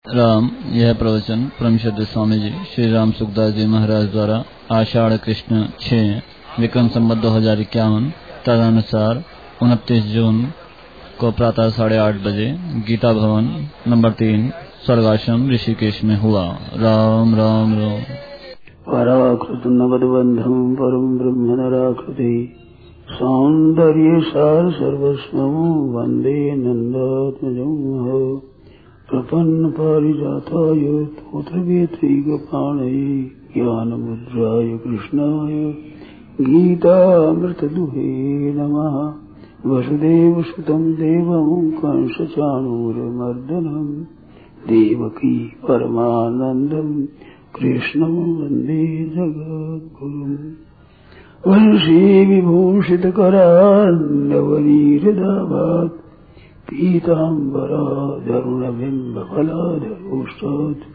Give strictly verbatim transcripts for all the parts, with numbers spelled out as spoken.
राम। यह प्रवचन परम श्रद्धेय स्वामी जी श्री राम सुखदास जी महाराज द्वारा आषाढ़ कृष्ण छह विक्रम संवत दो हजार इक्यावन तदनुसार उनतीस जून को प्रातः साढ़े आठ बजे गीता भवन नंबर तीन स्वर्गाश्रम ऋषिकेश में हुआ। राम राम राम। पराकृत नवदबंधम परम ब्रह्म नराकृति सौंदर्य सार सर्वस्वं वंदे नंदात्मजं प्रपन्न पारिजाताय तोत्रवेत्रैकपाणये ज्ञानमुद्राय कृष्णाय गीतामृतदुहे नमः। वसुदेवसुतं देवं कंसचाणूरमर्दनं देवकी परमानन्दं कृष्णं वन्दे जगद्गुरुम्। वंशी विभूषितकरान्नवनीहृदाभात् पीताम्बराधरुणबिम्बफलाधरोष्टात्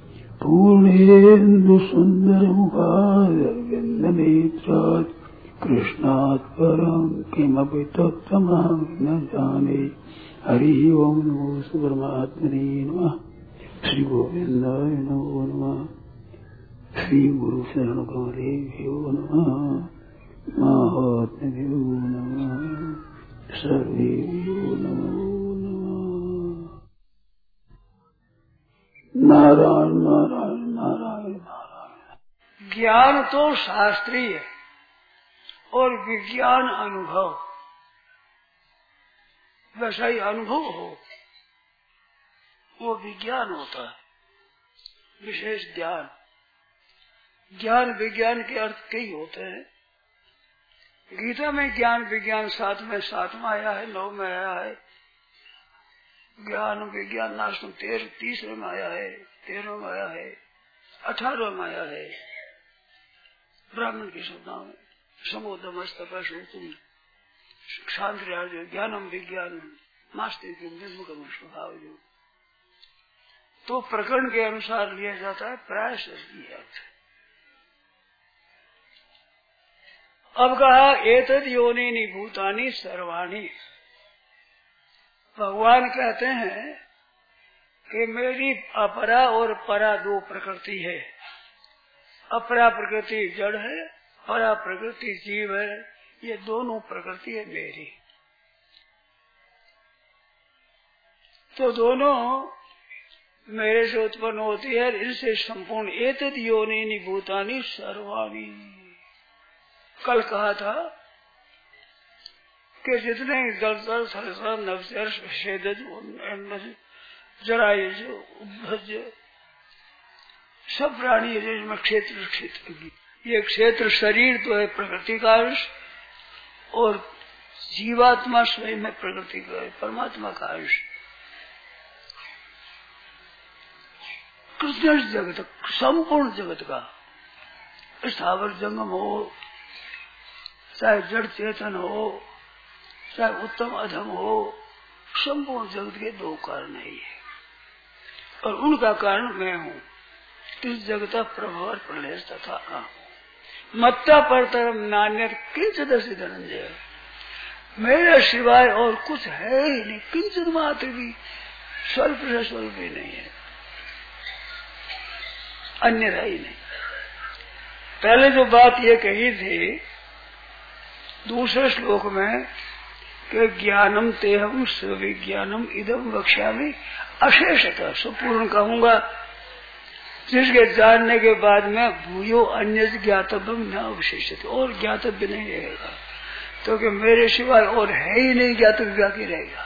पूर्णेन्दुसुन्दरमुखारविन्दनेत्रात् कृष्णात् परं किमपि तत्त्वमहं न जाने। हरिः ओं नमो परमात्मने नमः। श्री गोविन्दाय नमो नमः। श्री गुरु शरण कमलेभ्यो नमः। महात्म्यो नमः। सर्वेभ्यो नमो नमः। नारायण नारायण नारायण नारायण। ज्ञान तो शास्त्रीय और विज्ञान अनुभव, वैसा ही अनुभव हो वो विज्ञान होता है, विशेष ज्ञान। ज्ञान विज्ञान के अर्थ कई होते हैं। गीता में ज्ञान विज्ञान सात में सातवां आया है, नौ में आया है। ज्ञान विज्ञान नाश्तम तेरह तीसरे में आया है, तेरह में आया है, अठारह में आया है। ब्राह्मण की शब्दों में समोदमस्तपशुतुम शांति ज्ञानम विज्ञान मास्तिक स्वभाव जो तो प्रकरण के अनुसार लिया जाता है। प्राय शब्दी अर्थ। अब कहा एतद योनिनि भूतानि सर्वाणि। भगवान कहते हैं कि मेरी अपरा और परा दो प्रकृति है। अपरा प्रकृति जड़ है, परा प्रकृति जीव है। ये दोनों प्रकृति है मेरी। तो दोनों मेरे से उत्पन्न होती है, इनसे संपूर्ण। एतद योनिनि भूतानि सर्वाणि। कल कहा था कि जितने जलचर सरसर नवचर शेदज जरायुज उपभज सब प्राणी है जिसमें क्षेत्र क्षेत्र की। ये क्षेत्र शरीर तो है प्रकृति का अंश, और जीवात्मा स्वयं में प्रकृति का है, परमात्मा का अंश। कृष्ण जगत संपूर्ण जगत का स्थावर जंगम हो, चाहे जड़ चेतन हो, चाहे उत्तम अधम हो, संपूर्ण जगत के दो कारण ही है, और उनका कारण मैं हूँ। इस जगत प्रभव प्रलय तथा मत्ता परतरम नान्य किंचिदसि धनंजय। मेरे सिवाय और कुछ है ही नहीं, किंचित मात्र भी, स्वल्प से स्वल्प भी नहीं है, अन्य ही नहीं। पहले जो बात ये कही थी दूसरे श्लोक में कि ज्ञानम तेहम स्विज्ञानम इदम वक्ष्यामि अशेषतः, सुपूर्ण कहूंगा, जिसके जानने के बाद में भूयो अन्य ज्ञातव्यम न अवशेषित, और ज्ञातव्य नहीं रहेगा। तो कि मेरे सिवाय और है ही नहीं, ज्ञातव्य की रहेगा।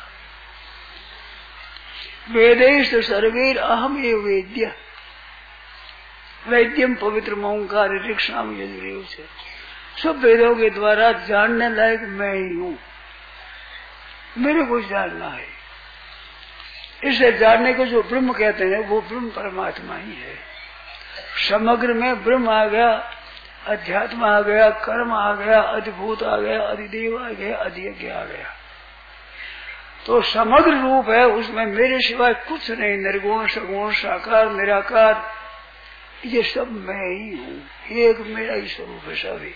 वेदेश सर्वेर अहम ये वेद्य वैद्यम पवित्र ओंकार ऋक्षाम यजुरेव से। सब वेदों के द्वारा जानने लायक मैं ही हूँ, मेरे को जानना है। इसे जानने को जो ब्रह्म कहते हैं वो ब्रह्म परमात्मा ही है। समग्र में ब्रह्म आ गया, अध्यात्म आ गया, कर्म आ गया, अधिभूत आ गया, अधिदेव आ गया, अधियज्ञ आ गया। तो समग्र रूप है, उसमें मेरे सिवाय कुछ नहीं। निर्गुण सगुण साकार निराकार ये सब मैं ही हूँ, एक मेरा ही स्वरूप है। सभी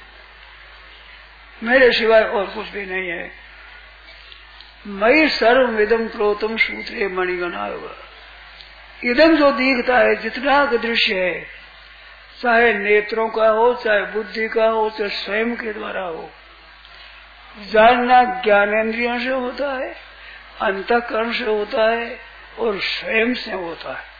मेरे सिवाय और कुछ भी नहीं है। मई सर्वविदम प्रोतम सूत्रे मणिगणा। इधम जो दिखता है, जितना का दृश्य है, चाहे नेत्रों का हो, चाहे बुद्धि का हो, चाहे स्वयं के द्वारा हो, जानना ज्ञानेंद्रियों से होता है, अंतःकरण से होता है और स्वयं से होता है।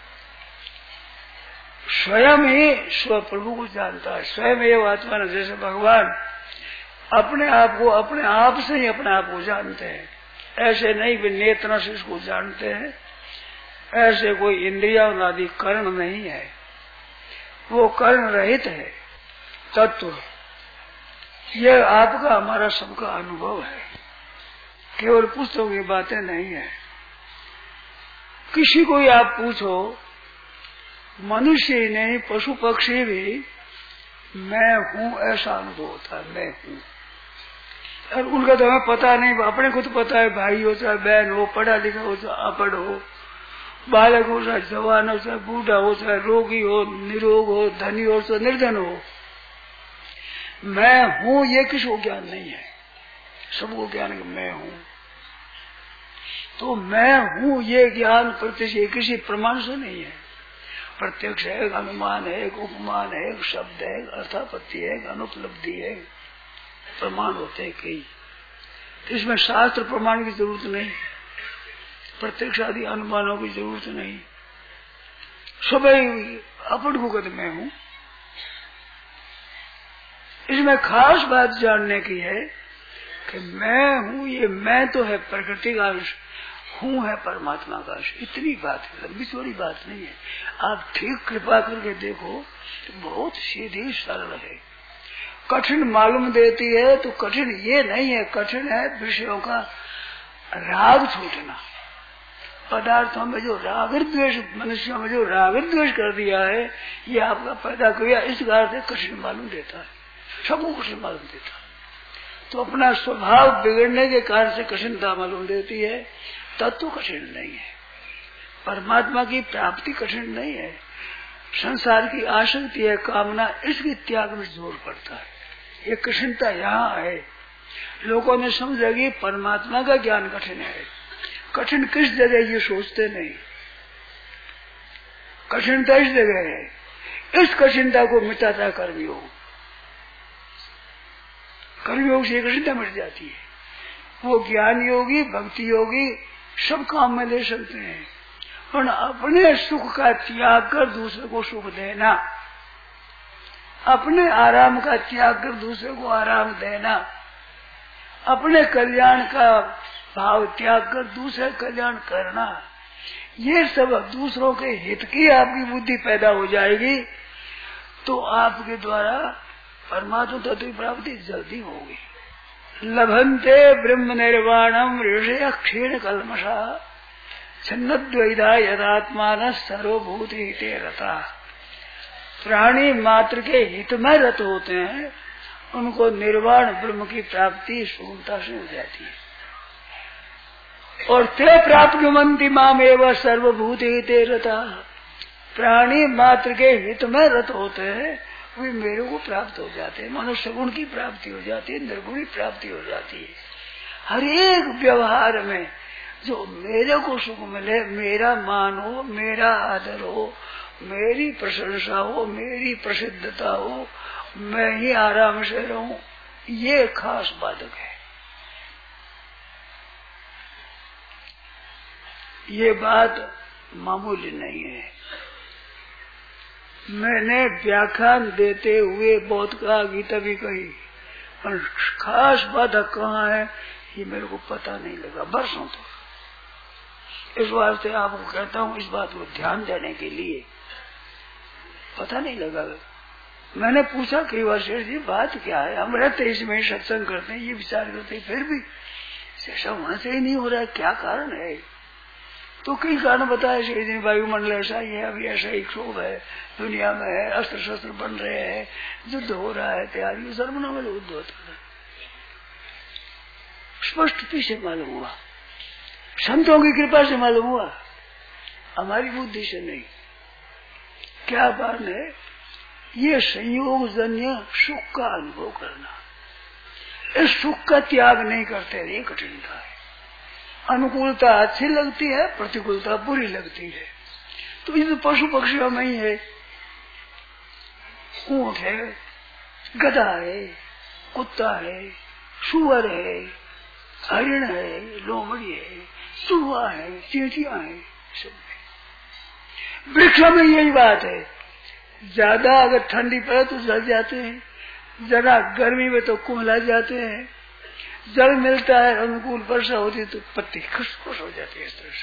स्वयं ही स्व प्रभु को जानता है। स्वयं ये आत्मा न, जैसे भगवान अपने आप को अपने आप से ही अपने आप को जानते हैं, ऐसे नहीं भी नेत्र से इसको जानते हैं। ऐसे कोई इंद्रिया आदि कर्ण नहीं है, वो कर्ण रहित है तत्व। यह आपका हमारा सबका अनुभव है, केवल पुस्तकों की बातें नहीं है। किसी को ही आप पूछो, मनुष्य ही नहीं पशु पक्षी भी मैं हूँ ऐसा अनुभव होता है, मैं हूँ। और उनका तो हमें पता नहीं, अपने को तो पता है, भाई हो चाहे बहन हो, पढ़ा लिखा हो चाहे अपढ़ हो, बालक हो चाहे जवान हो, चाहे बूढ़ा हो, चाहे रोगी हो, निरोग हो, धनी हो चाहे निर्धन हो, मैं हूँ ये किसी को ज्ञान नहीं है। सबको ज्ञान कि मैं हूँ। तो मैं हूँ ये ज्ञान प्रत्यक्ष किसी प्रमाण से नहीं है। प्रत्यक्ष है, अनुमान है, उपमान है, शब्द है, अर्थापत्ति है, अनुपलब्धि है, प्रमाण होते हैं कई। इसमें शास्त्र प्रमाण की जरूरत नहीं, प्रत्यक्ष आदि अनुमानों की जरूरत नहीं। सब अपन को कहते मैं हूँ। इसमें खास बात जानने की है कि मैं हूँ, ये मैं तो है प्रकृति का अंश, हूँ है परमात्मा का अंश। इतनी बात है, लंबी चौड़ी बात नहीं है। आप ठीक कृपा करके देखो तो बहुत सीधी सरल है। कठिन मालूम देती है तो कठिन ये नहीं है, कठिन है विषयों का राग छूटना। पदार्थों में जो राग द्वेष, मनुष्यों में जो राग द्वेष कर दिया है, ये आपका पैदा किया, इस कारण से कठिन मालूम देता है, सबको कठिन मालूम देता है। तो अपना स्वभाव बिगड़ने के कारण से कठिनता मालूम देती है। तत्व कठिन नहीं है, परमात्मा की प्राप्ति कठिन नहीं है। संसार की आसक्ति है, कामना, इसकी त्याग में जोर पड़ता है। ये कठिनता यहाँ है। लोगों ने समझा कि परमात्मा का ज्ञान कठिन है। कठिन किस जगह ये सोचते नहीं, कठिनता इस जगह है। इस कठिनता को मिटाता कर्मयोग। कर्मयोग से कठिनता मिट जाती है। वो ज्ञान योगी, भक्ति योगी सब काम में ले सकते हैं, पर अपने सुख का त्याग कर दूसरे को सुख देना, अपने आराम का त्याग कर दूसरे को आराम देना, अपने कल्याण का भाव त्याग कर दूसरे कल्याण करना, ये सब दूसरों के हित की आपकी बुद्धि पैदा हो जाएगी तो आपके द्वारा परमात्मा तत्व की प्राप्ति जल्दी होगी। लभन्ते ब्रह्म निर्वाणम ऋषय क्षीण कल्मषा छन्नद्वैधा यदात्मान सर्वभूत हिते रता। प्राणी मात्र के हित में रत होते हैं, उनको निर्वाण ब्रह्म की प्राप्ति सुगमता से हो जाती है। और ते प्राप्त मंति माम एवं सर्वभूत हिते रता। प्राणी मात्र के हित में रत होते हैं, वे मेरे को प्राप्त हो जाते हैं। मनुष्य गुण की प्राप्ति हो जाती है, निर्गुणी प्राप्ति हो जाती है। हर एक व्यवहार में जो मेरे को सुख मिले, मेरा मान हो, मेरा आदर हो, मेरी प्रशंसा हो, मेरी प्रसिद्धता हो, मैं ही आराम से रहूं, ये खास बाधक है। ये बात मामूली नहीं है। मैंने व्याख्यान देते हुए बहुत कहा, गीता भी कही, पर खास बाधक कहाँ है ये मेरे को पता नहीं लगा बरसों तक। इस वास्ते आपको कहता हूँ, इस बात को ध्यान देने के लिए पता नहीं लगा। मैंने पूछा कई बार, शेर जी बात क्या है, हम रहते इसमें सत्संग करते हैं, ये विचार करते हैं, फिर भी ऐसा होना चाहिए, नहीं हो रहा है, क्या कारण है? तो कई कारण बताए शेर जी। वायुमंडल ऐसा ही है, अभी ऐसा ही क्षोभ है दुनिया में, है अस्त्र शस्त्र बन रहे हैं, युद्ध हो रहा है, तैयारी सर्वना में युद्ध होता है। स्पष्ट पीछे मालूम हुआ, संतों की कृपा से मालूम हुआ, हमारी बुद्धि से नहीं। क्या बात है? ये संयोग जन्य सुख का अनुभव करना, इस सुख का त्याग नहीं करते, ये कठिनता है। अनुकूलता अच्छी लगती है, प्रतिकूलता बुरी लगती है। तो ये तो पशु पक्षियों में ही है। ऊंट है, गधा है, कुत्ता है, सुअर है, हरिण है, लोमड़ी है, चूहा है, चींटियां है, सब है। वृक्षों में यही बात है। ज्यादा अगर ठंडी पड़े तो जल जाते हैं, जरा गर्मी में तो कुमला जाते हैं, जल मिलता है अनुकूल वर्षा होती है तो पत्ती खुश खुश हो जाती है। इस तरह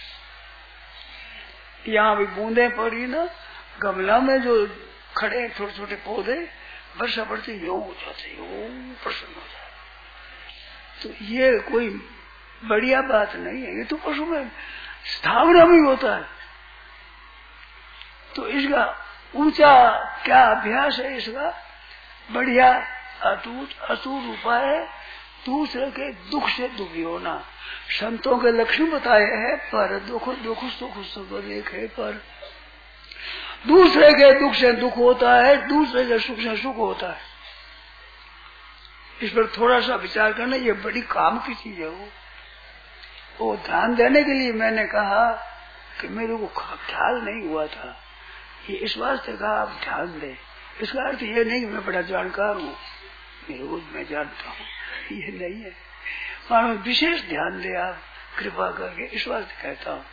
से यहाँ भी बूंदे पड़ी ना, गमला में जो खड़े छोटे छोटे पौधे, वर्षा पड़ती यूं हो जाते, यूं प्रसन्न हो जाते। तो ये कोई बढ़िया बात नहीं है, ये तो पशु में स्थावरा में होता है। तो इसका ऊंचा क्या अभ्यास है, इसका बढ़िया अटूट अटूट उपाय है दूसरे के दुख से दुखी होना। संतों के लक्षण बताए हैं, पर दुख दुख सुख सुख देखे, पर दूसरे के दुख से दुख होता है, दूसरे के सुख से सुख होता है। इस पर थोड़ा सा विचार करना, ये बड़ी काम की चीज है। वो वो ध्यान देने के लिए मैंने कहा कि मेरे को ख्याल नहीं हुआ था, ये इस वास्ते कहा आप ध्यान दे। इसका अर्थ ये नहीं कि मैं बड़ा जानकार हूँ, मेरे को मैं जानता हूँ, ये नहीं है। मानो विशेष ध्यान दे आप कृपा करके, इस वास्ते कहता हूँ।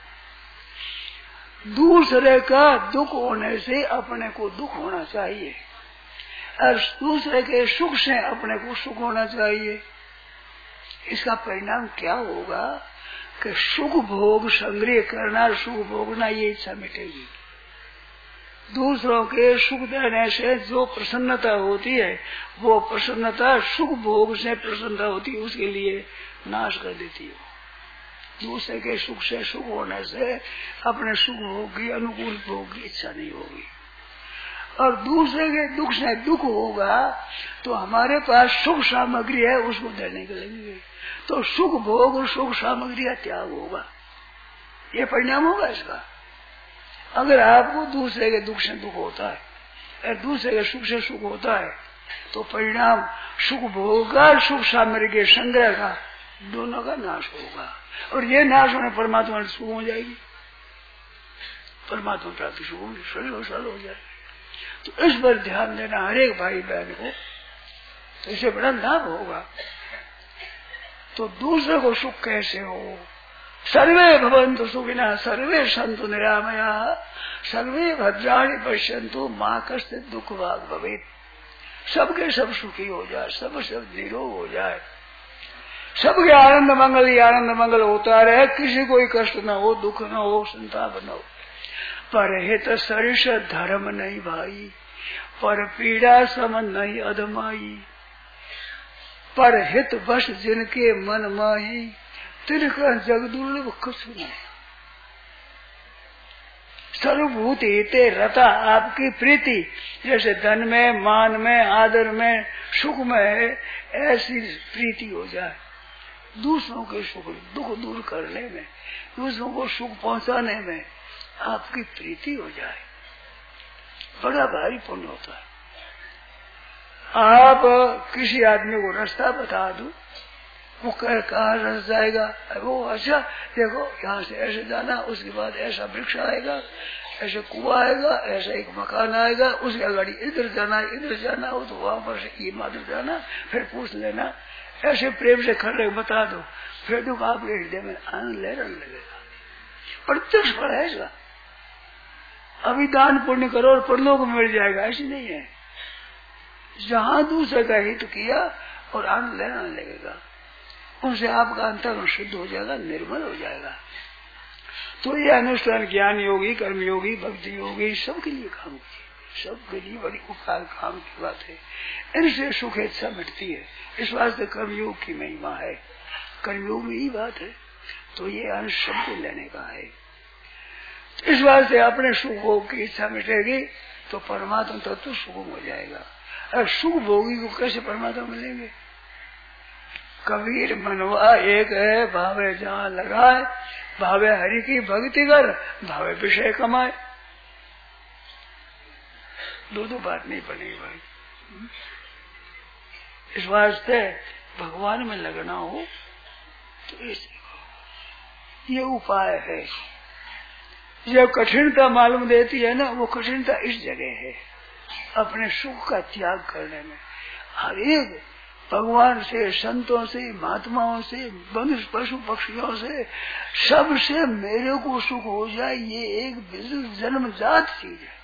दूसरे का दुख होने से अपने को दुख होना चाहिए, और दूसरे के सुख से अपने को सुख होना चाहिए। इसका परिणाम क्या होगा कि सुख भोग संग्रह करना, सुख भोगना, ये इच्छा मिटेगी। दूसरों के सुख देने से जो प्रसन्नता होती है, वो प्रसन्नता सुख भोग से प्रसन्नता होती है, उसके लिए नाश कर देती है। दूसरे के सुख से सुख होने से अपने सुख भोग की, अनुकूल भोग की इच्छा नहीं होगी। और दूसरे के दुख से दुख होगा तो हमारे पास सुख सामग्री है, उसको देने के लगेंगे, तो सुख भोग और सुख सामग्री का त्याग होगा। ये परिणाम होगा इसका। अगर आपको दूसरे के दुख से दुख होता है और दूसरे के सुख से सुख होता है, तो परिणाम सुख भोग का, सुख सामग्री के संग्रह का, दोनों का नाश होगा। और ये नाश होने परमात्मा सुख हो जाएगी, परमात्मा प्राप्ति सुख होगी, सरल सरल हो जाएगी। तो इस पर ध्यान देना हर एक भाई बहन को, तो इसे बड़ा लाभ होगा। तो दूसरे को सुख कैसे हो? सर्वे भवन्तु सुखिनः, सर्वे सन्तु निरामयाः, सर्वे भद्राणि पश्यन्तु मा कश्चित् दुःख भाग् भवेत्। सबके सब सुखी हो जाए, सब सब निरोग हो जाए, सबके आनंद मंगल ही आनंद मंगल होता रहे, किसी कोई कष्ट न हो, दुख न हो, संताप न हो। पर हित सरिष धर्म नहीं भाई, पर पीड़ा सम नहीं अधमाई, पर हित वश जिनके मन माही, तिनका जग दुर्लभ कुछ नहीं। सर्वभूत हिते रता, आपकी प्रीति जैसे धन में, मान में, आदर में, सुख में है, ऐसी प्रीति हो जाए। दूसरों के सुख दुख दूर करने में, दूसरों को सुख पहुंचाने में आपकी प्रीति हो जाए, बड़ा भारी पुण्य होता है। आप किसी आदमी को रास्ता बता दो, वो कह कहाँ रास्ता जाएगा, वो अच्छा देखो यहाँ से ऐसे जाना, उसके बाद ऐसा वृक्ष आएगा, ऐसे कुआं आएगा, ऐसा एक मकान आएगा, उसके गाड़ी इधर जाना, इधर जाना हो तो वहां पर से ये माधुर जाना, फिर पूछ लेना, ऐसे प्रेम से खड़े बता दो, फिर तो आपके हृदय में आनंद लेने लगेगा। प्रत्यक्ष फल है इसका। अभी दान पुण्य करो और परलोक में मिल जाएगा, ऐसी नहीं है। जहां दूसरे का हित किया और आनंद लेना लगेगा, उनसे आपका अंतर्गुण शुद्ध हो जाएगा, निर्मल हो जाएगा। तो ये अनुष्ठान ज्ञान योगी, कर्म योगी, भक्ति योगी सबके लिए काम की, सबके लिए बड़ी उपकार काम की बात है। इनसे सुख इच्छा मिटती है, इस वास्ते कर्मयोग की महिमा है, कर्मयोग में ही बात है। तो ये अंश सबको लेने का है। इस वास्ते अपने सुख भोग की इच्छा मिटेगी तो परमात्मा तत्व तो सुगम हो जाएगा। और सुख भोगी को कैसे परमात्मा मिलेंगे? कबीर मनवा एक है, भावे जहाँ लगाए, भावे हरि की भक्ति कर, भावे विषय कमाए। दो दो बात नहीं बनेगी भाई। इस वास्ते भगवान में लगना हो तो इस ये उपाय है। जो कठिनता मालूम देती है ना, वो कठिनता इस जगह है, अपने सुख का त्याग करने में। हर एक भगवान से, संतों से, महात्माओं से, मनुष्य पशु पक्षियों से, सबसे मेरे को सुख हो जाए, ये एक बिल्कुल जन्मजात चीज है।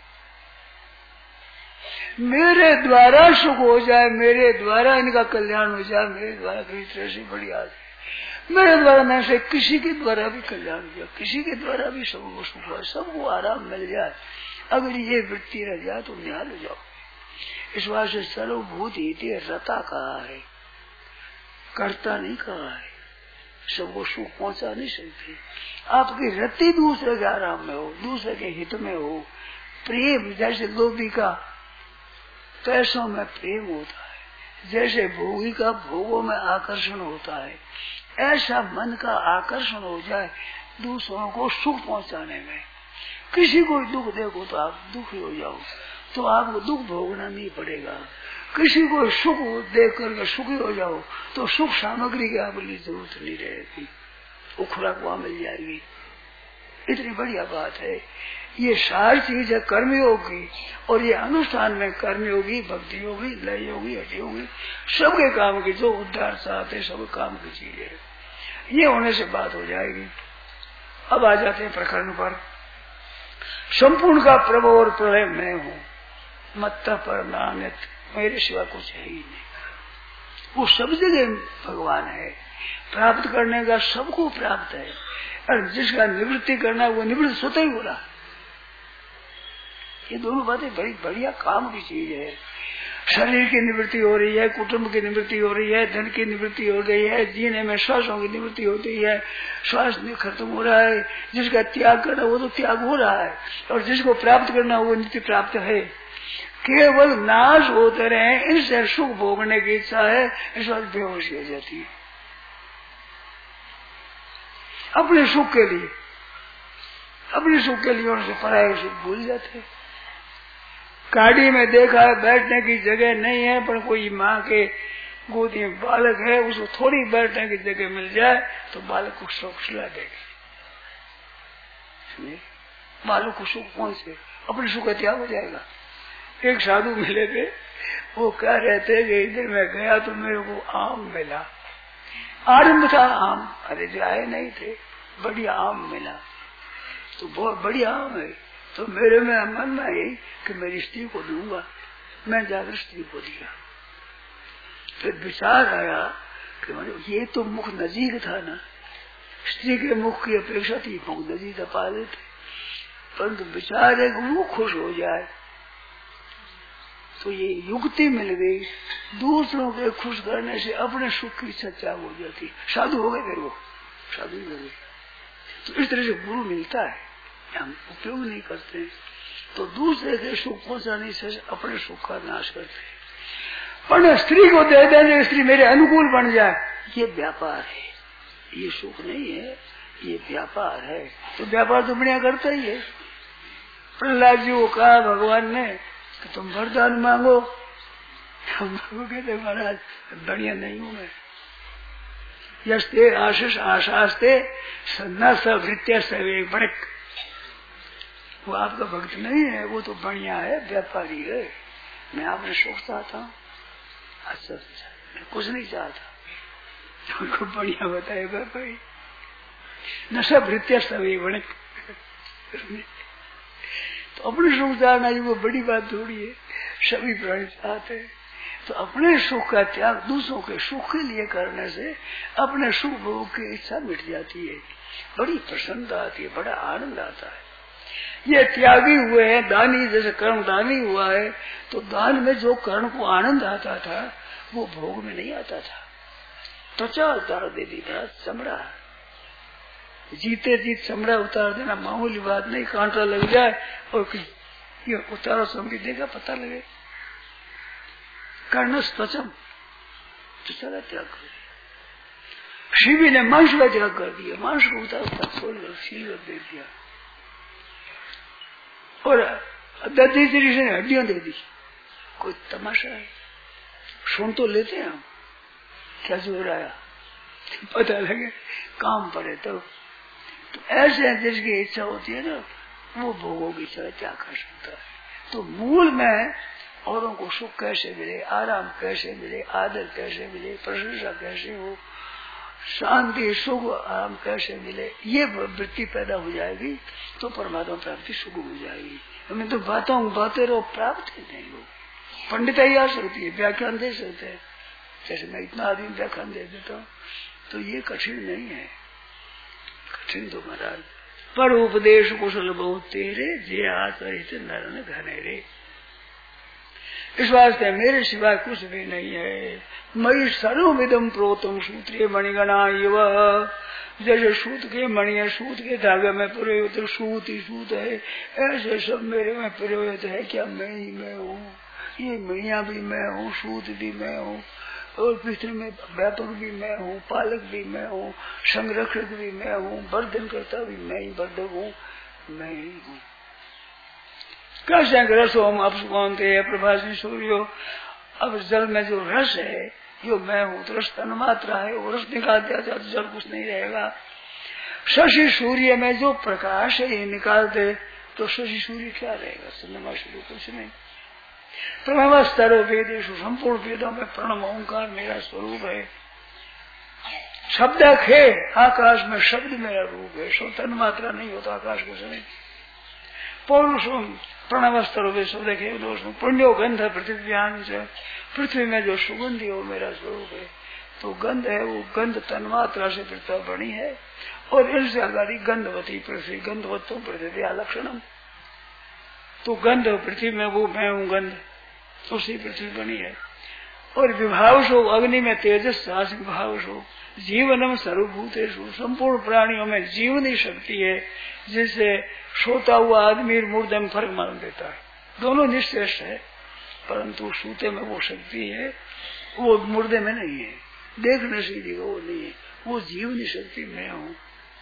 मेरे द्वारा सुख हो जाए, मेरे द्वारा इनका कल्याण हो जाए, मेरे द्वारा कई तरह से बड़ी आदत है, मेरे द्वारा मैं से किसी के द्वारा भी कल्याण हो जाए, किसी के द्वारा भी सबको सुख हो, सबको आराम मिल जाए, अगर ये वृत्ति रह जाए तो निहाल हो जाओ। इस बात से सर्वभूत हिते रता कहा है, करता नहीं कहा है, सबको सुख पहुंचा नहीं सकती। आपकी रति दूसरे के आराम में हो, दूसरे के हित में हो। प्रेम जैसे लोभी का पैसों में प्रेम होता है, जैसे भोगी का भोगों में आकर्षण होता है, ऐसा मन का आकर्षण हो जाए दूसरों को सुख पहुंचाने में। किसी को दुख देखो तो आप दुखी हो जाओ, तो आपको दुख भोगना नहीं पड़ेगा। किसी को सुख देख करके सुखी हो जाओ तो सुख सामग्री की आपके लिए जरूरत नहीं रहेगी, वो खुराक वहां मिल जाएगी। इतनी बढ़िया बात है। ये सारी चीज है कर्मयोग की, और ये अनुष्ठान में कर्मयोगी, भक्ति योगी, लय योगी, हठ योगी, सबके काम की, जो उद्धार चाहते सब काम की चीज है। ये होने से बात हो जाएगी। अब आ जाते हैं प्रकरण पर। संपूर्ण का प्रभु और प्रलय मैं हूँ, मत्ता पर नानित, मेरे सिवा कुछ है ही नहीं। वो सब जगह भगवान है, प्राप्त करने का सबको प्राप्त है, और जिसका निवृत्ति करना है वो निवृत्त स्वतः ही हो रहा है। ये दोनों बातें बड़ी बढ़िया काम की चीज है। शरीर की निवृत्ति हो रही है, कुटुंब की निवृत्ति हो रही है, धन की निवृत्ति हो रही है, जीने में श्वासों की निवृत्ति होती है, श्वास खत्म हो रहा है। जिसका त्याग करना वो तो त्याग हो रहा है, और जिसको प्राप्त करना वो नित्य प्राप्त है। केवल नाश होते रहे, इनसे सुख भोगने की इच्छा है, इस बात बेहोशी हो जाती है। अपने सुख के लिए, अपने सुख के लिए उनसे पराये सुख भूल जाते हैं। गाड़ी में देखा है बैठने की जगह नहीं है, पर कोई माँ के गोदी में बालक है, उसको थोड़ी बैठने की जगह मिल जाए तो बालक को सुख सुला देगी। बालक को सुख कौन से, अपने सुख का त्याग हो जाएगा। एक साधु मिले थे, वो कह रहे थे कि इधर मैं गया तो मेरे को आम मिला, आरंभ था आम, अरे जो आए नहीं थे, बढ़िया आम मिला, तो बहुत बढ़िया आम है। तो मेरे में मन में आई कि मेरी स्त्री को दूंगा, मैं जाकर स्त्री को दिया। फिर विचार आया कि मतलब ये तो मुख नजीक था ना, स्त्री के मुख की अपेक्षा थी मुख नजीक पा लेते, परंतु विचार है कि वो खुश हो जाए, तो ये युक्ति मिल गई। दूसरों के खुश करने से अपने सुख की इच्छा त्याग हो जाती। साधु हो गए, फिर वो साधु हो गए। तो इस तरह से गुरु मिलता है, हम उपयोग नहीं करते, तो दूसरे के सुख पहुंचाने से अपने सुख का नाश करते। पर स्त्री को दे देने, स्त्री मेरे अनुकूल बन जाए, ये व्यापार है, ये सुख नहीं है, ये व्यापार है। तो व्यापार तो बढ़िया करता ही है। प्रहलाद जी को कहा भगवान ने कि तुम वरदान मांगो, हम कहते महाराज बढ़िया नहीं हूं मैं। यस्ते आशीष आशास्ते न सवृत्या सवे बड़क, वो आपका भक्त नहीं है, वो तो बढ़िया है, व्यापारी है। मैं आपने सुख चाहता हूँ, अच्छा मैं कुछ नहीं चाहता, उनको बढ़िया बताए व्यापारी। न सवृत्या सवे बड़क, तो अपने सुख चाहना ही वो बड़ी बात थोड़ी है, सभी प्राणी चाहते हैं। तो अपने सुख का त्याग दूसरों के सुख के लिए करने से अपने सुख भोग की इच्छा मिट जाती है, बड़ी प्रसन्नता आती है, बड़ा आनंद आता है। ये त्यागी हुए हैं, दानी जैसे कर्म दानी हुआ है, तो दान में जो कर्म को आनंद आता था वो भोग में नहीं आता था। त्वचा उतार दे दी था, चमड़ा जीते जीत चमड़ा उतार देना मामूली बात नहीं, कांटा लग जाए और ये उतारो समझ देगा, पता लगे। कर्णस त्वचम, त्वचा का त्याग कर दिया। शिवी ने मांस का त्याग कर दिया, मांस को उतार उतार छोड़कर सील दे दिया, और दधी तरीके से हड्डियां दे दी। कोई तमाशा है, सुन तो लेते हैं हम, क्या जो रहा पता लगे काम पड़े तो। तो ऐसे जिसकी इच्छा होती है ना, वो भोगों की तरह क्या कर सकता है। तो मूल में औरों को सुख कैसे मिले, आराम कैसे मिले, आदर कैसे मिले, प्रशंसा कैसे हो, शांति सुख आराम कैसे मिले, ये वृत्ति पैदा हो जाएगी तो परमात्मा प्राप्ति सुख हो जाएगी। हमें तो बातों बातें रहो, प्राप्त ही नहीं हो। पंडिताई आ सकती है, व्याख्यान दे सकते हैं, जैसे मैं इतना आदमी व्याख्यान दे देता हूँ, तो ये कठिन नहीं है। कठिन तो महाराज पर उपदेश कुशल बहुत तेरे, जे आचरित नर न घने रे। इस वास्ते मेरे सिवाय कुछ भी नहीं है। मई सर्वविदम प्रोतम सूत्रे मणिगणा इव, जैसे सूत के मणि है, सूत के धागे में पुरे हुए तो सूत ही सूत है, ऐसे सब मेरे में पुरे हुए तो है क्या मैं ही मैं हूँ। ये मणिया भी मैं हूँ, सूत भी मैं हूँ, और पृथ्वी में व्यापक भी मैं हूँ, पालक भी मैं हूँ, संरक्षक भी मैं हूँ, वर्धन करता भी मैं ही वर्धक हूँ, मैं ही हूँ। कैसे रसो हम अब सुनते हैं प्रभासी सूर्यो। अब जल में जो रस है जो मैं हूँ, तो रस तन मात्रा है, वो रस निकाल दिया जाए तो जल कुछ नहीं रहेगा। शशि सूर्य में जो प्रकाश है ये निकाल दे तो शशि सूर्य क्या रहेगा, चंद्रमा सूर्य कुछ नहीं। प्रणव स्तरो वेदेशु, संपूर्ण वेदों में प्रणव ओंकार मेरा स्वरूप है। शब्द है आकाश में, शब्द मेरा रूप है, सो तन मात्रा नहीं होता आकाश कुछ नहीं। पौरुषों प्रणव स्तरो शब्द है, पुण्यो गंध पृथ्व्याम से, पृथ्वी में जो सुगंधी है वो मेरा स्वरूप है। तो गंध है, वो गंध तन्मात्रा से पृथ्वी बनी है, और इनसे आगाड़ी गंधवती पृथ्वी, गंधवत्तो पृथ्वी लक्षणम। तो गंध पृथ्वी में वो मैं हूँ गंध, तो उसी पृथ्वी बनी है। और विभावसो अग्नि में तेजस सास विभावसो, जीवनम सर्वभूतेषु, संपूर्ण प्राणियों में जीवनी शक्ति है, जिससे सोता हुआ आदमी मुर्दे में फर्क मालूम देता है। दोनों निश्चेष है, परंतु सूते में वो शक्ति है, वो मुर्दे में नहीं है, देखने से ही वो नहीं है, वो जीवनी शक्ति मैं हूँ।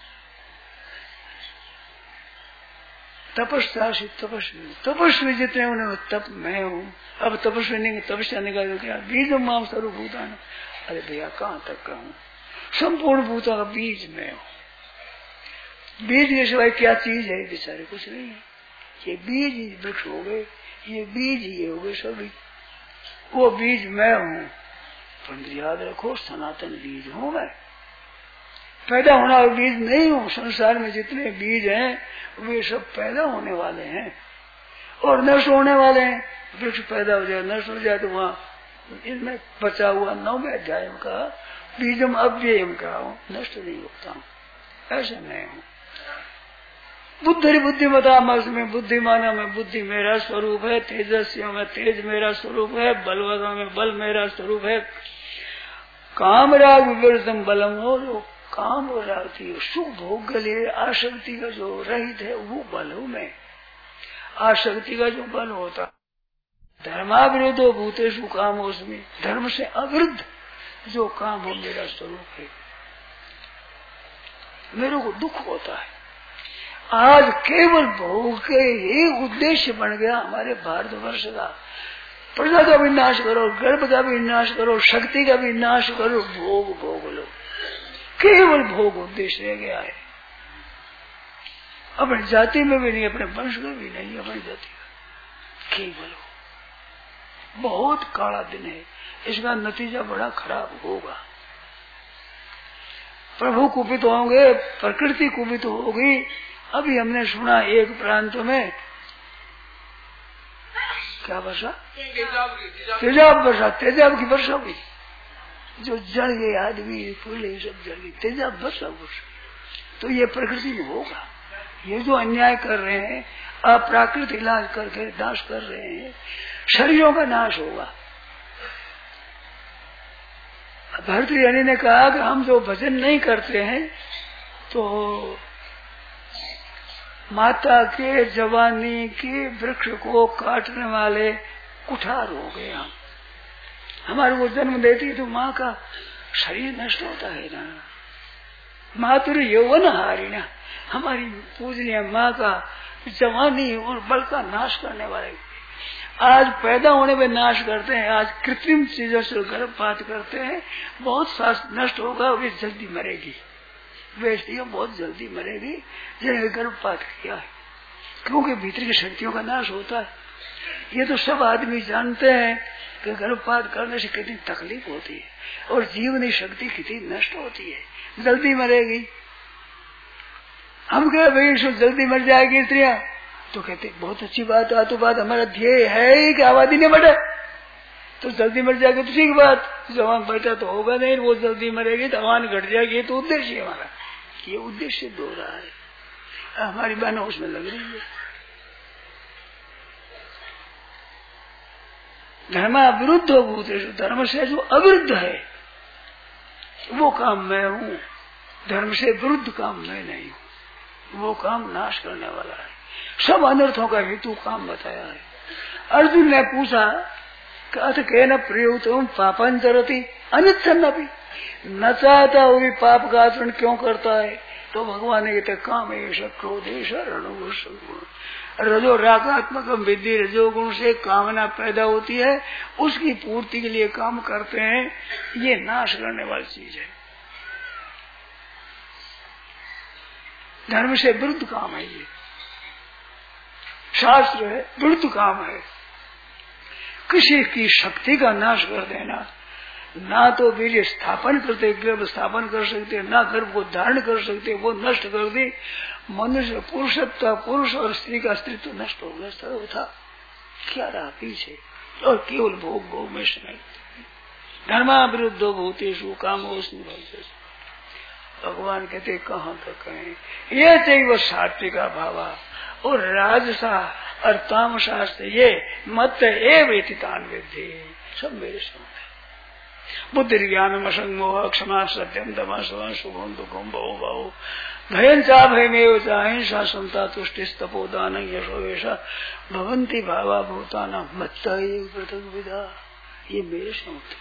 तपस्या तपस्वी तपस्वी जितने उन्हें तप मैं हूँ। अब तपस्वी नहीं, तपस्या निकाल क्या बीज माम सर्वभूतान, अरे भैया कहाँ तक कहूँ, संपूर्ण भूतों का बीज मैं हूँ। बीज के सिवाय क्या चीज है बेचारे, कुछ नहीं है। ये बीज ही वृक्ष हो गए, ये बीज ही हो गए सभी, वो बीज मैं हूँ। परंतु याद रखो सनातन बीज हूँ मैं, पैदा होने वाला बीज नहीं हूँ। संसार में जितने बीज हैं वे सब पैदा होने वाले हैं और नष्ट होने वाले हैं। वृक्ष पैदा हो जाए नष्ट हो जाए तो वहाँ इनमें बचा हुआ नौवें अध्याय का बीजम अव्ययम का हूँ, नष्ट नहीं होता हूँ, ऐसे मैं हूँ। बुद्धि बुद्धिमता में बुद्धिमाना में बुद्धि मेरा स्वरूप है, तेजस्वियों में तेज मेरा स्वरूप है, बलवतों में बल मेरा स्वरूप है। काम राग विवर्तम बलम हो, जो काम और राग सुख भोग के लिए आसक्ति का जो रहित है वो बल हूँ मैं। आसक्ति का जो बल होता, धर्माविरुद्धो भूतेषु काम उसमें, धर्म से अविरुद्ध जो काम हो मेरा स्वरूप है। मेरे को दुख होता है। आज केवल भोग के ही उद्देश्य बन गया हमारे भारतवर्ष का। प्रजा का भी नाश करो, गर्भ का भी नाश करो, शक्ति का भी नाश करो, भोग भोग लो, केवल भोग उद्देश्य रह गया है। अपनी जाति में भी नहीं, अपने वंश में भी नहीं, अपनी जाति का केवल हो। बहुत काला दिन है, इसका नतीजा बड़ा खराब होगा। प्रभु कुपित होंगे, प्रकृति कुपित होगी। अभी हमने सुना एक प्रांत में क्या वर्षा, तेजाब वर्षा, तेजाब की वर्षा हुई, जो जल गए आदमी फूले सब जल गए, तेजाब वर्षा वर्षा। तो ये प्रकृति में होगा। ये जो अन्याय कर रहे हैं, अप्राकृत इलाज करके नाश कर रहे हैं, शरीरों का नाश होगा। भरतृहरि ने कहा कि हम जो भजन नहीं करते हैं तो माता के जवानी के वृक्ष को काटने वाले कुठार हो गए हम। हमारे को जन्म देती तो माँ का शरीर नष्ट होता है ना, मातृ यौवन हारिणा, हमारी पूजनीय माँ का जवानी और बल का नाश करने वाले आज पैदा होने में नाश करते हैं। आज कृत्रिम चीजों से गर्भपात करते हैं, बहुत स्वास्थ्य नष्ट होगा, वे जल्दी मरेगी, वे बहुत जल्दी मरेगी जिन्हें गर्भपात किया है। क्योंकि भीतर की शक्तियों का नाश होता है। ये तो सब आदमी जानते हैं कि गर्भपात करने से कितनी तकलीफ होती है और जीवनी शक्ति कितनी नष्ट होती है, जल्दी मरेगी। हम कहे भाई इसको जल्दी मर जाएगी स्त्रियां, तो कहते बहुत अच्छी बात है, तो बात हमारा ध्येय है ही कि आबादी नहीं बढ़े, तो जल्दी मर जाएगी तो ठीक बात, जवान बैठा तो होगा नहीं, वो जल्दी मरेगी तो आवान घट जाएगी, तो उद्देश्य है हमारा। ये उद्देश्य दो रहा है, हमारी बहनों उसमें लग रही है। धर्मा विरुद्ध हो भूतेषु, धर्म से जो अविरुद्ध है वो काम मैं हूँ, धर्म से विरुद्ध काम मैं नहीं हूँ। वो काम नाश करने वाला है, सब अनर्थों का हेतु काम बताया है। अर्जुन ने पूछा अथ केन प्रयुक्तम पापांचरति अनिच्छन्नपि, न चाहता वो भी पाप का आचरण क्यों करता है? तो भगवान ने कहते काम एष क्रोधेश रणुष, रजो रागात्मक विद्धि, रजोगुण से कामना पैदा होती है, उसकी पूर्ति के लिए काम करते हैं, ये नाश करने वाली चीज है। धर्म से विरुद्ध काम है, ये शास्त्र है, विरुद्ध काम है। किसी की शक्ति का नाश कर देना, ना तो बीज स्थापन करते, गर्भ स्थापन कर सकते, ना गर्भ को धारण कर सकते, वो नष्ट कर दे। मनुष्य पुरुषत्व, पुरुष और स्त्री का अस्तित्व नष्ट हो गया, सर्व था क्या रहा पीछे, और केवल भोग भोग में समय। धर्मा विरुद्ध भूतेषु कामोऽस्मि भविष्यति, भगवान कहते कहाँ तक कहें, ये चाहिए सात्विका भावा और राजसा और तामशास्त्र, ये मत एव इतितान विद्धि, सब मेरे सामने। बुद्धि ज्ञान असंग मोह क्षमा सत्यम दमा सवा शुभम दुखम बहु बहु भयन चा भयमेव चा हिंसा समता तुष्टि तपोदान यशो ऐसा भवंती भावा भूताना मत पृथक विधा, ये मेरे सामने।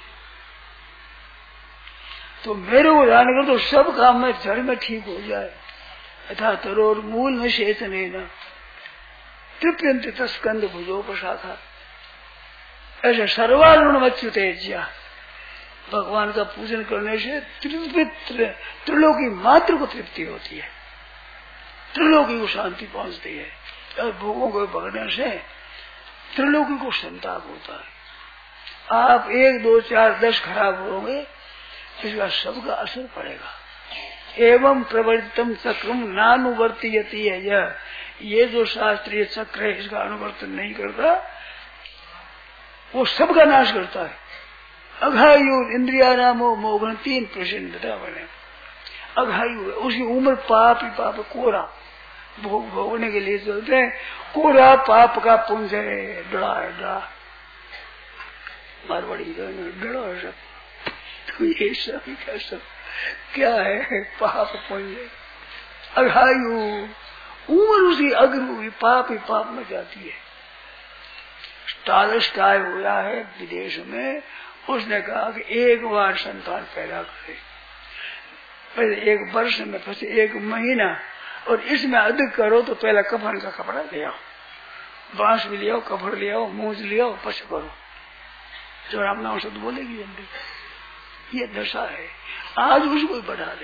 तो मेरे को जान कर तो सब काम में जड़ में ठीक हो जाए। यथा तरोर मूल में शेतने न तृप्यंत तस्कंद भुजोपशाखा, ऐसे सर्वारुण मच्युतेज्या, भगवान का पूजन करने से त्रिलोकी मात्र को तृप्ति होती है, त्रिलोकी को शांति पहुंचती है, और भोगों को पकड़ने से त्रिलोकी को संताप होता है। आप एक दो चार दस खराब होंगे, इसका सबका असर पड़ेगा। एवं प्रवर्तितम चक्रम नानुवर्तियति है, यह ये जो शास्त्रीय चक्र है इसका अनुवर्तन नहीं करता, वो सबका नाश करता है। अघायु इंद्रिया नामो मोघन, तीन प्रसिद्धता बने। अघायु है, उसकी उम्र पाप ही पाप, कोरा भोग भोगने के लिए चलते हैं, कोरा पाप का पुंज है, डड़ा है, डड़ा मारवाड़ी डड़ा है सब, तो ये सब क्या सब क्या है, पाप पुंज। अघायु उम्र उसकी अग्र हुई, पाप ही पाप में जाती है। टालस्टाय हुआ है विदेश में, उसने कहा कि एक बार संतान पैदा करे, पहले एक वर्ष में, फिर एक महीना, और इसमें अधिक करो तो पहला कफन का कपड़ा ले आओ, बांस भी ले आओ, कपड़ ले आओ, मूंज ले आओ, पछ करो, जो राम नाम शब्द बोलेगी जल्दी। ये दशा है, आज उसको बढ़ा दे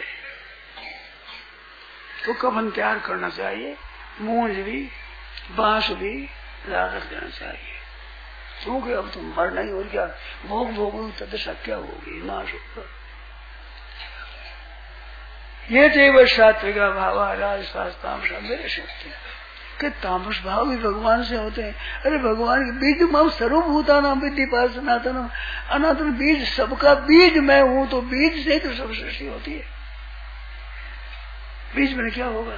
तो कफन तैयार करना चाहिए, मूंज भी बांस भी ला रख देना चाहिए, क्योंकि अब तुम मर नहीं, और क्या भोग भोग तदशा क्या होगी, नाश होगा। ये देव सात्विका भावा राजशास्त्राम मेरे शक्ति के तामस भाव भी भगवान से होते हैं। अरे भगवान के बीज माम सर्वभूता नाम विद्धि पार सनातनम, अनातन बीज सबका बीज मैं हूँ, तो बीज से तो सब सृष्टि होती है, बीज में क्या होगा।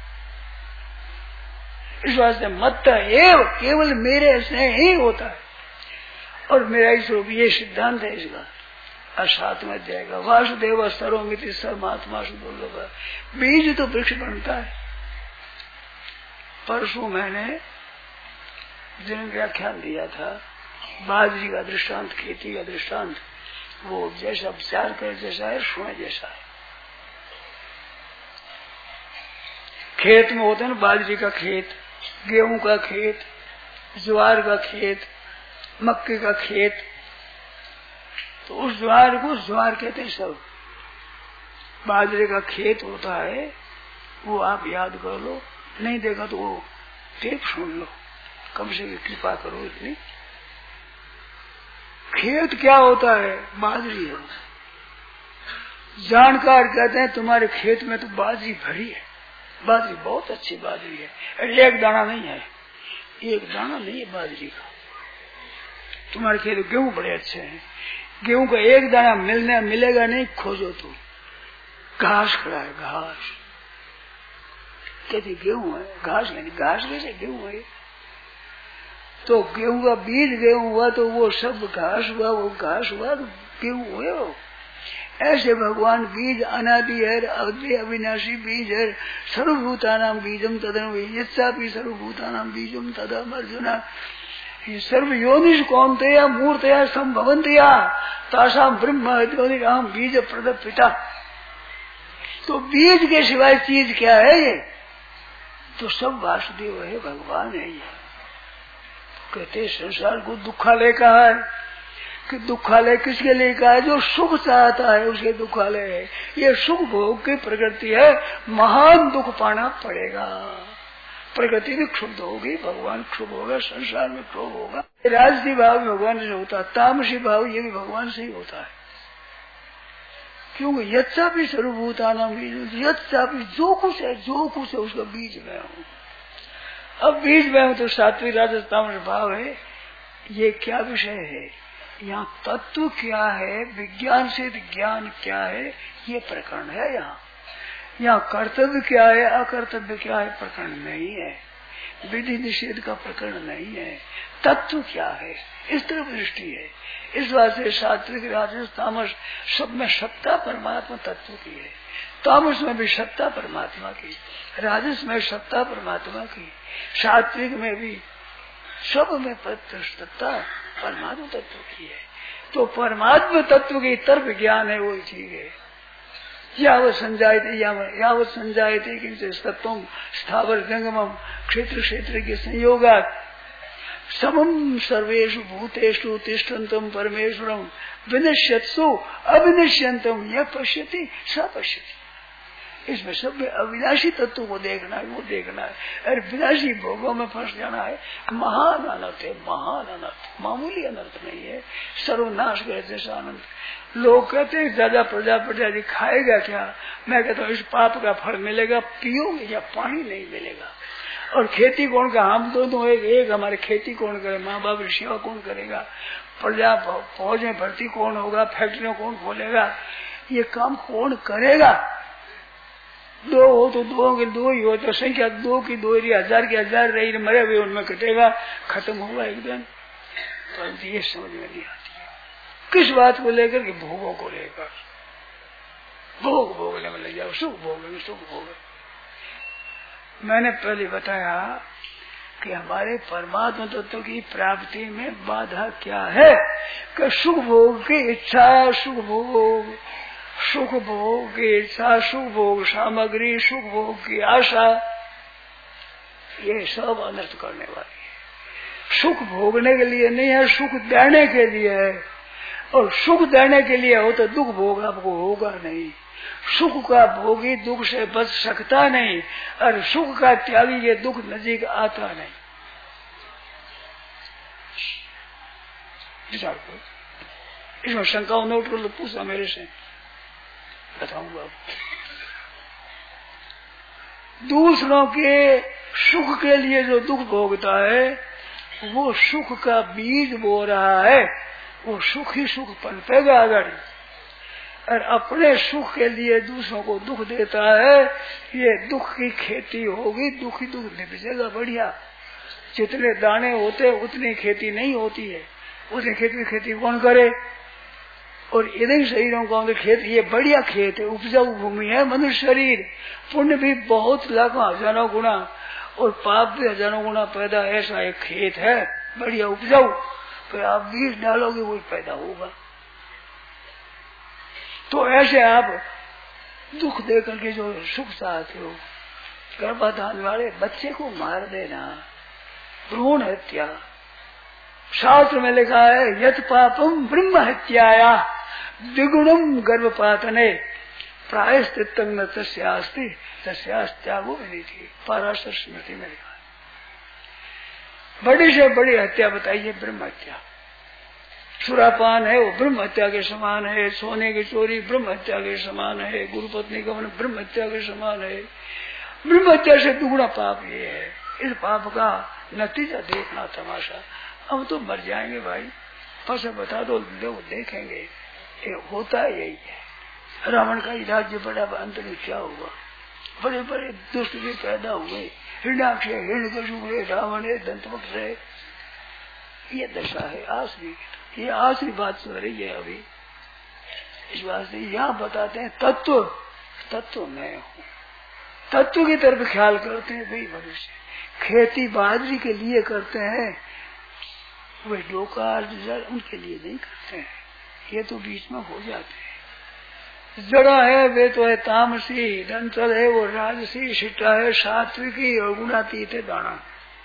इस वास्ते मत एव केवल मेरे से ही होता है, और मेरा ही स्वरूप, ये सिद्धांत है इसका। और साथ में जाएगा वासुदेव सर्वमिति सर्वात्मा दुर्लभ, बीज तो वृक्ष बनता है। परसों मैंने जिन व्याख्यान दिया था बाजरी का दृष्टांत, खेती का दृष्टांत, वो जैसा विचार कर जैसा है, सुने जैसा है। खेत में होते हैं ना, बाजरी का खेत, गेहूं का खेत, ज्वार का खेत, मक्के का खेत, तो उस ज्वार को ज्वार कहते हैं सब। बाजरे का खेत होता है, वो आप याद कर लो, नहीं देखा तो वो टेप सुन लो, कम से कम कृपा करो इतनी। खेत क्या होता है? बाजरी है। जानकार कहते हैं तुम्हारे खेत में तो बाजरी भरी है, बाजरी बहुत अच्छी बाजरी है, एक दाना नहीं है, एक दाना नहीं है बाजरी का। तुम्हारे खेत गेहूं बड़े अच्छे हैं, गेहूं का एक दाना मिलने मिलेगा नहीं, खोजो तो घास खड़ा है, घास। कहते गेहूं है, घास नहीं, घास कैसे गेहूं है? तो गेहूं का बीज गेहूं हुआ तो वो सब घास हुआ, वो घास हुआ तो गेहूं हुए। वो ऐसे भगवान बीज अनादि है, अद्वय अविनाशी बीज है। सर्वभूतानाम बीजम तदनु यच्चापि सर्वभूतानाम बीजम तदम अर्जुना सर्व योनिष कौन्तेय मूर्तया संभवन्तिया तासाम ब्रह्म अहम बीज प्रद पिता। तो बीज के सिवाय चीज क्या है ये? तो सब वासुदेव है, भगवान है ये। कहते संसार को दुखालय कहा है कि दुखालय किसके लिए कहा है? जो सुख चाहता है उसके दुखालय है। ये सुख भोग की प्रकृति है, महान दुख पाना पड़ेगा। प्रकृति भी क्षुब्ध होगी, भगवान क्षुब्ध होगा, संसार में क्षोभ होगा। राजसी भाव भगवान से होता है, तामसी भाव ये भी भगवान से ही होता है। क्योंकि यच्चा भी सर्वभूतानां बीज, यच्चा भी जो कुछ है, जो कुछ है उसका बीज में हूँ। अब बीज में हूँ तो सात्विक राजस तामस भाव है। ये क्या विषय है? यहाँ तत्व क्या है, विज्ञान से ज्ञान क्या है, ये प्रकरण है। यहाँ यहाँ कर्तव्य क्या है, अकर्तव्य क्या है, प्रकरण नहीं है। विधि निषेध का प्रकरण नहीं है। तत्व क्या है, इस तरफ दृष्टि है। इस बात से सात्विक राजस तामस सब में सत्ता परमात्मा तत्व की है। तामस में भी सत्ता परमात्मा की, राजस में सत्ता परमात्मा की, सात्विक में भी, सब में सत्ता परमात्मा तत्व की है। तो परमात्मा तत्व की तरफ ज्ञान है, वही चीज है। यावत संजायते यावत संजायते किंचित तत्वम स्थावर जंगमम क्षेत्र क्षेत्र के संयोगात् समम सर्वेषु भूतेषु तिष्ठन्तम परमेश्वरम विनश्यत्सु अविनश्यन्तम यह पश्यति स पश्यति। इसमें सब में अविनाशी तत्व को देखना है, वो देखना है। अरे विनाशी भोगों में फंस जाना है, महान अनर्थ है, महान अनर्थ, मामूली अनर्थ नहीं है। सर्वनाश करे जैसा अनंत। लोग कहते हैं दादा प्रजापति खाएगा क्या? मैं कहता हूँ इस पाप का फल मिलेगा, पियोगे या पानी नहीं मिलेगा। और खेती कौन का? हम दोनों एक, एक हमारे खेती कौन करे? माँ बाप की सेवा कौन करेगा? प्रजा फौज में भर्ती कौन होगा? फैक्ट्रियों कौन खोलेगा? ये काम कौन करेगा? दो हो तो दो के दो ही हो, तो संख्या दो की दो रही, हजार की हजार रही, मरे हुए उनमें कटेगा, खत्म होगा एक दिन। परंतु ये समझ में नहीं आती है किस बात को लेकर के? भोगों को लेकर। भोग भोगने में लग जाओ, सुख भोगेंगे, सुख भोगे। मैंने पहले बताया कि हमारे परमात्मा तत्व की प्राप्ति में बाधा क्या है? कि सुख भोग की इच्छा, सुख भोग, सुख भोग की इच्छा, सुख भोग सामग्री, सुख भोग की आशा, ये सब अनर्थ करने वाली है। सुख भोगने के लिए नहीं है, सुख देने के लिए है। और सुख देने के लिए हो तो दुख भोग आपको होगा नहीं। सुख का भोगी दुख से बच सकता नहीं, और सुख का त्यागी ये दुख नजीक आता नहीं। इसमें शंकाओं नोट कर लो, पूछा मेरे से, बताऊंगा। दूसरों के सुख के लिए जो दुख भोगता है, वो सुख का बीज बो रहा है, वो सुख ही सुख पनपेगा अगर। और अपने सुख के लिए दूसरों को दुख देता है, ये दुख की खेती होगी, दुख ही दुख निपजेगा। बढ़िया, जितने दाने होते उतनी खेती नहीं होती है, उतनी खेती की खेती कौन करे? और इन्हीं शरीरों का खेत, ये बढ़िया खेत है, उपजाऊ भूमि है मनुष्य शरीर। पुण्य भी बहुत लाखों हजारों गुना और पाप भी हजारों गुना पैदा, ऐसा एक खेत है बढ़िया उपजाऊ। तो आप बीज डालोगे वो पैदा होगा। तो ऐसे आप दुख दे करके जो सुख चाहते हो, गर्भाधान वाले बच्चे को मार देना, भ्रूण हत्या, शास्त्र में लिखा है यत पापम ब्रह्म हत्याया द्विगुणम गर्भपातने प्रायश्चित्तं न तस्यास्ति तस्यास्त्यागो विधि। पराशर स्मृति में लिखा है। बड़ी से बड़ी हत्या बताइए ब्रह्म हत्या। सुरापान है वो ब्रह्म हत्या के समान है, सोने की चोरी ब्रह्म हत्या के समान है, गुरु पत्नी का मन ब्रह्म हत्या के समान है। ब्रह्म हत्या से दुगुना पाप ये है। इस पाप का नतीजा देखना तमाशा। हम तो मर जाएंगे भाई, बस बता दो, लोग देखेंगे। ये होता यही है। रावण का ही राज्य बड़ा, अंत में क्या हुआ? बड़े बड़े दुष्ट भी पैदा हुए, हिरण्याक्ष है, हिरण्यकशिपु है, रावण है, दंतवक्र है। ये दशा है आसरी। ये आसरी बात चल रही है अभी। इस वास्ते यहाँ बताते हैं तत्व, तत्व मैं हूँ। तत्व की तरफ ख्याल करते हैं वही मनुष्य। खेती बाजरी के लिए करते हैं, वे डोकार जड़ उनके लिए नहीं करते हैं। ये तो बीच में हो जाते हैं। जड़ा है वे तो है तामसी, दंतल है वो राजसी, शिटा है सात्विकी और गुणातीत है दाना।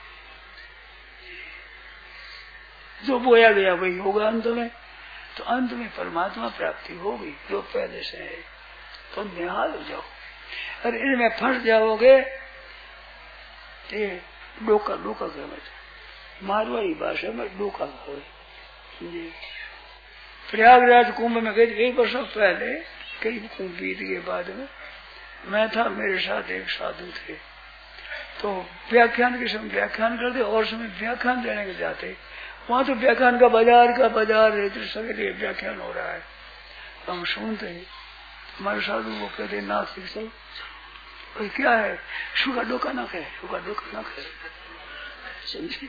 जो बोया गया वही होगा अंत में। तो अंत में परमात्मा प्राप्ति होगी जो पहले से है। तो निहाल हो जाओ। अरे इनमें फंस जाओगे तो डोका डोका कहते, मारवाड़ी भाषा में डोका कहे। प्रयागराज कुंभ में गए कई वर्षों पहले, कई कुंभ बीत के बाद में मैं था, मेरे साथ एक साधु थे। तो व्याख्यान के समय व्याख्यान करते और समय व्याख्यान देने के जाते। वहां तो व्याख्यान का बाजार का बाजार रहते, सवेरे व्याख्यान हो रहा है। तो हम सुनते ही हमारे साधु वो कहते नाथ सिंह क्या है, शुका डोका न कहे, शुका डोका न कहे, समझे?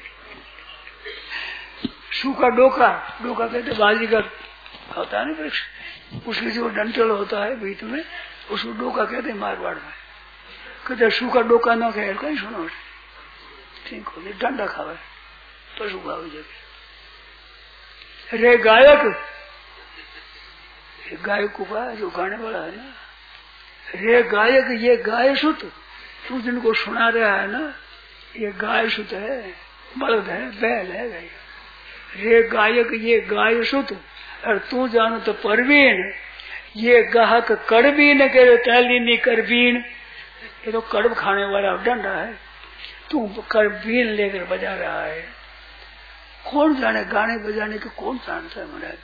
सूखा डोका, डोका कहते बाजी का होता है ना वृक्ष, उसके जो डंठल होता है बीच में, उसको डोका कहते मारवाड़ में। कहते सूखा डोका न कहे, कहीं सुनो ठीक हो, डंडा खावे पशु खावे जगह। रे गायक, गायक को कहा जो गाने वाला है ना, रे गायक ये गाय सुत, तू जिनको सुना रहा है ना, ये गाय सुत है, बलद है, बैल है गाय। रे गायक ये गाय सुत, और तू जानो तो परवीन, ये गाहक कड़बीन के तैलीनी करबीन। ये तो कड़ब खाने वाला डंडा है, तू करबीन लेकर बजा रहा है। कौन जाने गाने बजाने के, कौन जानता है महाराज,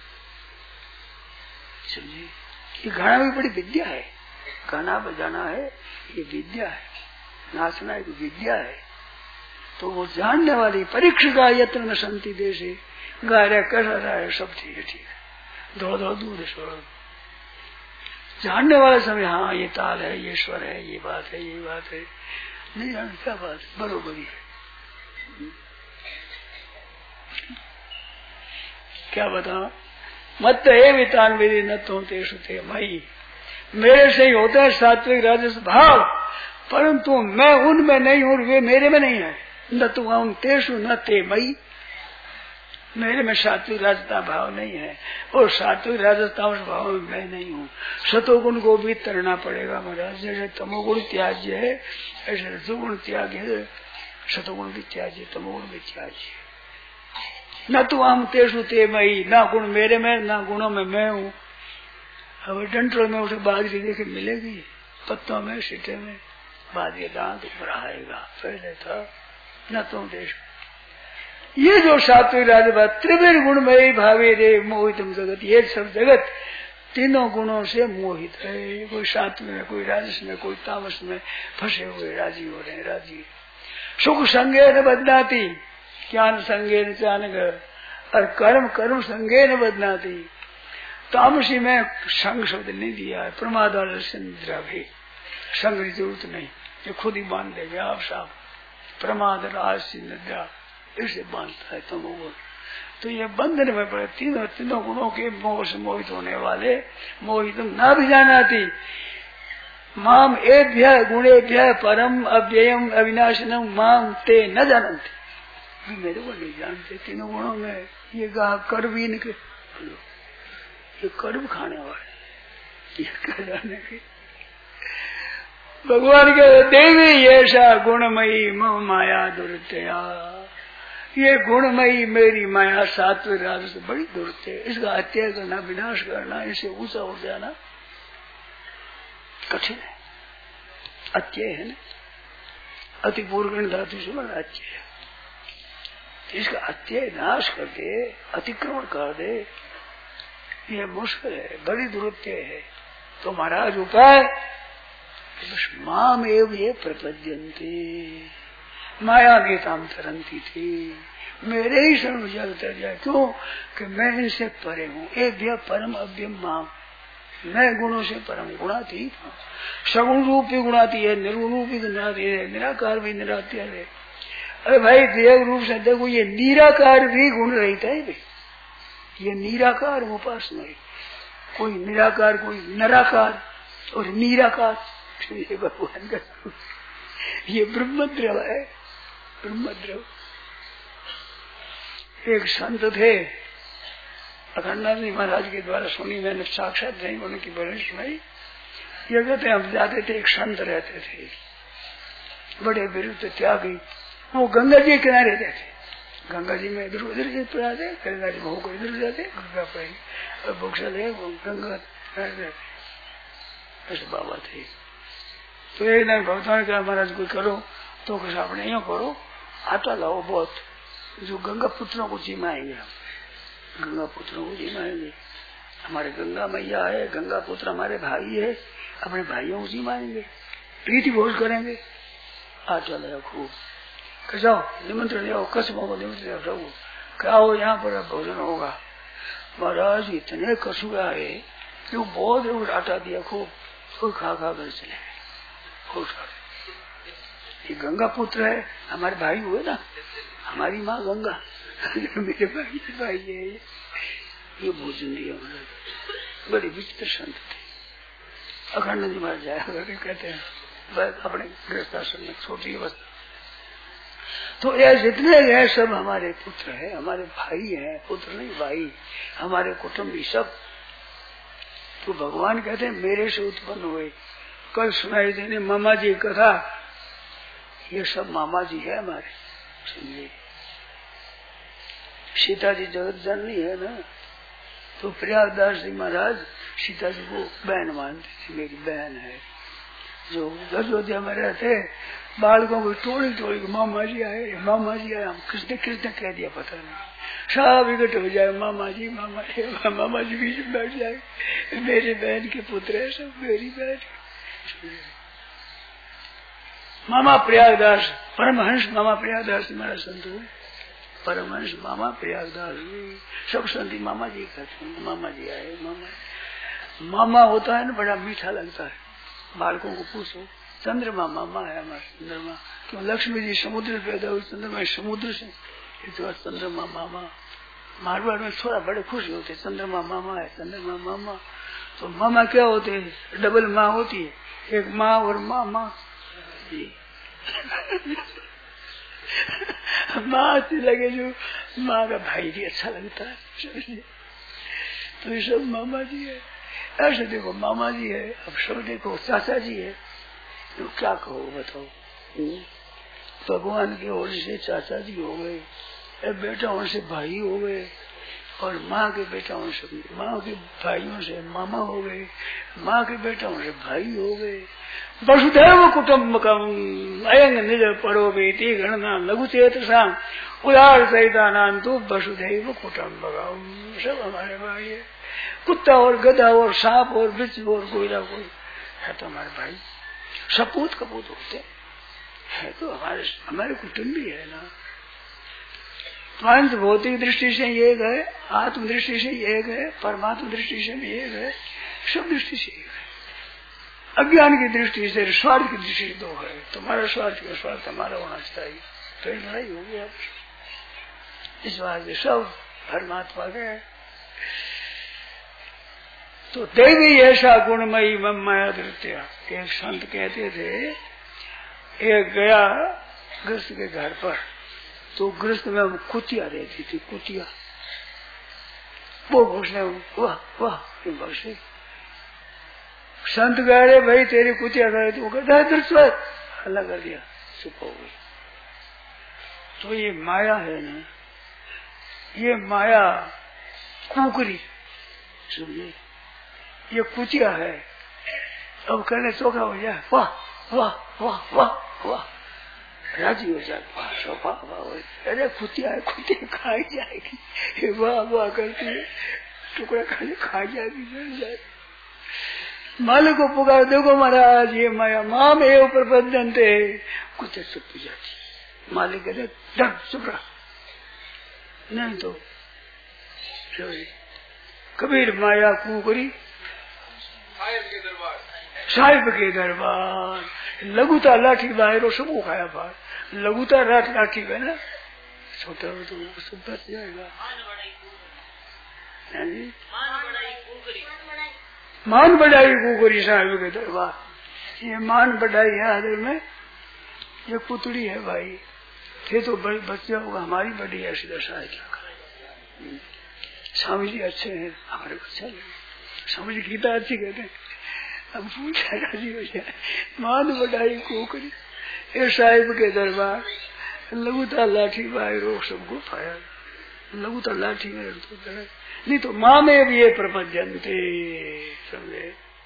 समझिए? ये गाना भी बड़ी विद्या है, गाना बजाना है ये विद्या है, नाचना एक विद्या है। तो वो जानने वाली परीक्षा यत्न न संति देशे, गा रहा कर रहा है सब ठीक है, ठीक है, दो दो दूर छोड़ो। जानने वाले समय हाँ ये ताल है, ये स्वर है, ये बात है, ये बात है, नहीं जान क्या बात है, बरोबरी है। क्या बताओ, मत है वितान विधि न तो तेषु ते मई, मेरे से ही होता है सात्विक राजस भाव, परंतु मैं उनमें नहीं हूँ, वे मेरे में नहीं है। न तो हम तेषु न ते मई, मेरे में सात्विक राजता भाव नहीं है, और सात्विक राजता उस भाव में मैं नहीं हूँ। सतोगुण को भी तरना पड़ेगा महाराज। जैसे तमोगुण त्याज्य है, ऐसे रजोगुण त्याग है, सतोगुण भी त्याज्य, तमोगुण भी त्याज्य। न तो हम तेषु ते मई, ना गुण मेरे में, ना गुणों में मैं हूँ। अब डंटल में उसे बाजरी देखे मिलेगी, पत्तों में, सीटे में बाजरी दांत ऊपर आएगा, पहले था न तुम देश। ये जो सात्विक राजभाव त्रिवेण गुण में भावे रे मोहितम जगत, ये सब जगत तीनों गुणों से मोहित है। कोई सात्विक में, कोई राजस में, कोई तामस में फंसे हुए राजी हो रहे हैं, राजी। सुख संगे न बदनाती, ज्ञान संगे न चानक, और कर्म कर्म संगे न बदनाती। तामसी में संग शब्द नहीं दिया है, प्रमाद निद्रा भी संग की जरूरत नहीं, ये खुद ही बांध देंगे आप साहब। प्रमाद आलस्य निद्रा इसे बांधता है तमोगुण। तो ये बंधन में पड़े तीनों तीनों गुणों के मोह से मोहित होने वाले, मोहितम ना भी जानाती माम एभ्य गुणेभ्य परम अव्ययम अविनाशनम माम ते न जानते, मेरे को नहीं जानते तीनों गुणों में। ये गा करबीन के, ये कर्म खाने वाले, ये कर जाने के भगवान के देवी ऐसा गुणमयी मम माया दुर्तया, ये गुणमयी मेरी माया सात्विक राजस बड़ी दुर्त है। इसका हत्या करना, विनाश करना, इसे ऊंचा हो जाना कठिन है, अत्यय है ना, अति पूर्वगण धातु से बड़ा अत्यय है। इसका अत्यय नाश कर दे, अतिक्रमण कर दे, ये मुश्किल है, बड़ी दुरुत्य है। तो महाराज उपाय बस माम एव ये प्रपद्यन्ते, माया गीताम तरंती थी, मेरे ही शरण जल तर जाए। क्यों कि मैं इनसे परे हूँ। एभ्य परम अव्यम माम, मैं गुणों से परम गुणातीत हूँ। सगुण रूप भी गुणातीत है, निर्गुण रूप भी गुणातीत है, निराकार भी निरातीत है। अरे भाई देव रूप से देखो, ये निराकार भी गुण रहता है भाई, ये निराकार उपासना है। कोई निराकार, कोई निराकार और निराकार, ये भगवान का ये ब्रह्मद्रव है, ब्रह्मद्रव। एक संत थे, अखंडानंद जी महाराज के द्वारा सुनी मैंने, साक्षात नहीं उनकी बड़ी सुनाई। ये कहते हम जाते थे, एक संत रहते थे, बड़े विरुद्ध त्यागी, वो गंगा जी के किनारे रहते थे। गंगा जी में इधर उधर से पढ़ाते, गंगा जी भूख इधर जाते, गंगा पर और भूख से वो गंगा ऐसे बाबा थे। तो एक दिन भगवान ने कहा महाराज कोई करो, तो कुछ आपने यूँ करो, आटा लाओ बहुत, जो गंगा पुत्रों को जिमाएंगे, हम गंगा पुत्रों को जिमाएंगे। हमारे गंगा मैया है, गंगा पुत्र हमारे भाई है, अपने भाइयों को जिमाएंगे, प्रीति भोज करेंगे। आटा लाओ खूब, जाओ निमंत्रण आओ, कसमों को निमंत्रण आओ, क्या हो यहाँ पर भोजन होगा। महाराज इतने कसुआ है कि वो बहुत आटा दिया खूब, कोई खा खा कर चले गए, खूब खा। ये गंगा पुत्र है, हमारे भाई हुए ना, हमारी माँ गंगा, मेरे भाई भाई है, ये भोजन दिया महाराज। बड़ी विचित्र संत थे। अखंड जी महाराज जाया करके कहते हैं अपने गृहस्थाश्रम में छोटी अवस्था, तो ये जितने हैं सब हमारे पुत्र है, हमारे भाई हैं, पुत्र नहीं भाई, हमारे कुटुंबी सब। तो भगवान कहते हैं मेरे से उत्पन्न हुए। कल सुनाई देने मामा जी कथा, ये सब मामा जी है हमारे, समझे। सीता जी जगत जननी है ना, तो प्रयागदास जी महाराज सीता जी को बहन मानते थे, मेरी बहन है। जो अयोध्या में रहते बालकों को टोली टोली मामा जी आए, मामा जी आए, हम किसने किसने कह दिया पता नहीं, सब इकट्ठे हो जाए, मामा जी मामा जी, मामा जी बीच में बैठ जाए, मेरी बहन के पुत्र है सब, मेरी बहन। मामा प्रयागदास, परमहंस मामा प्रयागदास हमारा संत हुए, परमहंस मामा प्रयागदास, सब संत मामा जी कहते हैं, मामा जी आए। मामा मामा होता है ना, बड़ा मीठा लगता है। बालकों को पूछो, चंद्रमा मामा है हमारा, चंद्रमा। क्यों लक्ष्मी जी समुद्र पैदा हुई, चंद्रमा समुद्र से, तो चंद्रमा मामा। मारवाड़ में थोड़ा बड़े खुश होते, चंद्रमा मामा है, चंद्रमा मामा। तो मामा क्या होते हैं, डबल माँ होती है, एक माँ और मामा जी। माँ अच्छी लगे जो, माँ का भाई भी अच्छा लगता है, तो ये सब मामा जी है। ऐसे देखो मामा जी है, अब सब देखो चाचा जी है, तो क्या कहो बताओ। भगवान की ओर से चाचा जी हो गए, बेटाओं से भाई हो गए, और माँ के बेटाओं से, माँ के भाइयों से मामा हो गए, माँ के बेटाओं से भाई हो गए। वसुधैव कुटुम्बकम् अयं निज परो बेटी गणना लघु चेतसाम उदार सहितानां तो वसुधैव कुटुम्बकम्, सब हमारे भाई है। कुत्ता और गधा और सांप और बिच्छू और कोयला कोई है तो हमारे भाई, सपूत कपूत होते है तो हमारे हमारे कुटुंबी है ना। पंच भौतिक दृष्टि से एक है, आत्म दृष्टि से एक है, परमात्मा दृष्टि से भी एक है, सब दृष्टि से एक है। अज्ञान की दृष्टि से, स्वार्थ की दृष्टि से दो है। तुम्हारा स्वार्थ का स्वार्थ हमारा होना चाहिए, तो एक लड़ाई होगी आप। इस बात से सब परमात्मा के। तो देवी ऐसा गुणमयी मम माया दृत्या। एक संत कहते थे, एक गया गृहस्थ के घर पर, तो गृहस्थ में कुतिया रहती थी, कुतिया। वो घोषणा वाह वाह घोषे, संत कह रहे भाई तेरी कुतिया रहे, तो वो कहता है दृष्ट हल्ला कर दिया, चुप हो गई। तो ये माया है ना, ये माया कुकरी, समझे, ये कुतिया है। अब कहने चौका हो जाए वाह वाह वाह वाह वाह, राजी हो जाए सोफा। अरे कुतिया है, कुतिया खाई जाएगी, वाह वाह करती है, टुकड़ा खाने खा जाएगी, जल जाएगी। मालिक को पुकार, देखो महाराज ये माया माम एव प्रपद्यन्ते, कुत्ते चुप जाती। मालिक कहते डर चुप रहा, नहीं तो कबीर माया कुकरी साहिब के दरबार। लघुता लाठी बाहर सबको खाया बाहर, लघुता रात लाठी है ना, छोटा हो तो सब बच जाएगा। मान बढ़ाई कुकरी साहिब के दरबार। ये मान बढ़ाई है आदर में, ये पुतड़ी है भाई, थे तो बड़े बच्चे होगा, हमारी बड़ी ऐसी दशा है, क्या करें। स्वामी जी अच्छे हैं, हमारे को अच्छा लगे। स्वामी जी गीता अच्छी कहते हैं, अब पूछा राजी हो जाए। मान बढ़ाई कुकरी ये साहिब के दरबार, लघुता लाठी बाई रोक सबको पाया। लघुता लाठी में तो नहीं तो माँ में भी ये प्रपंचनते समझे।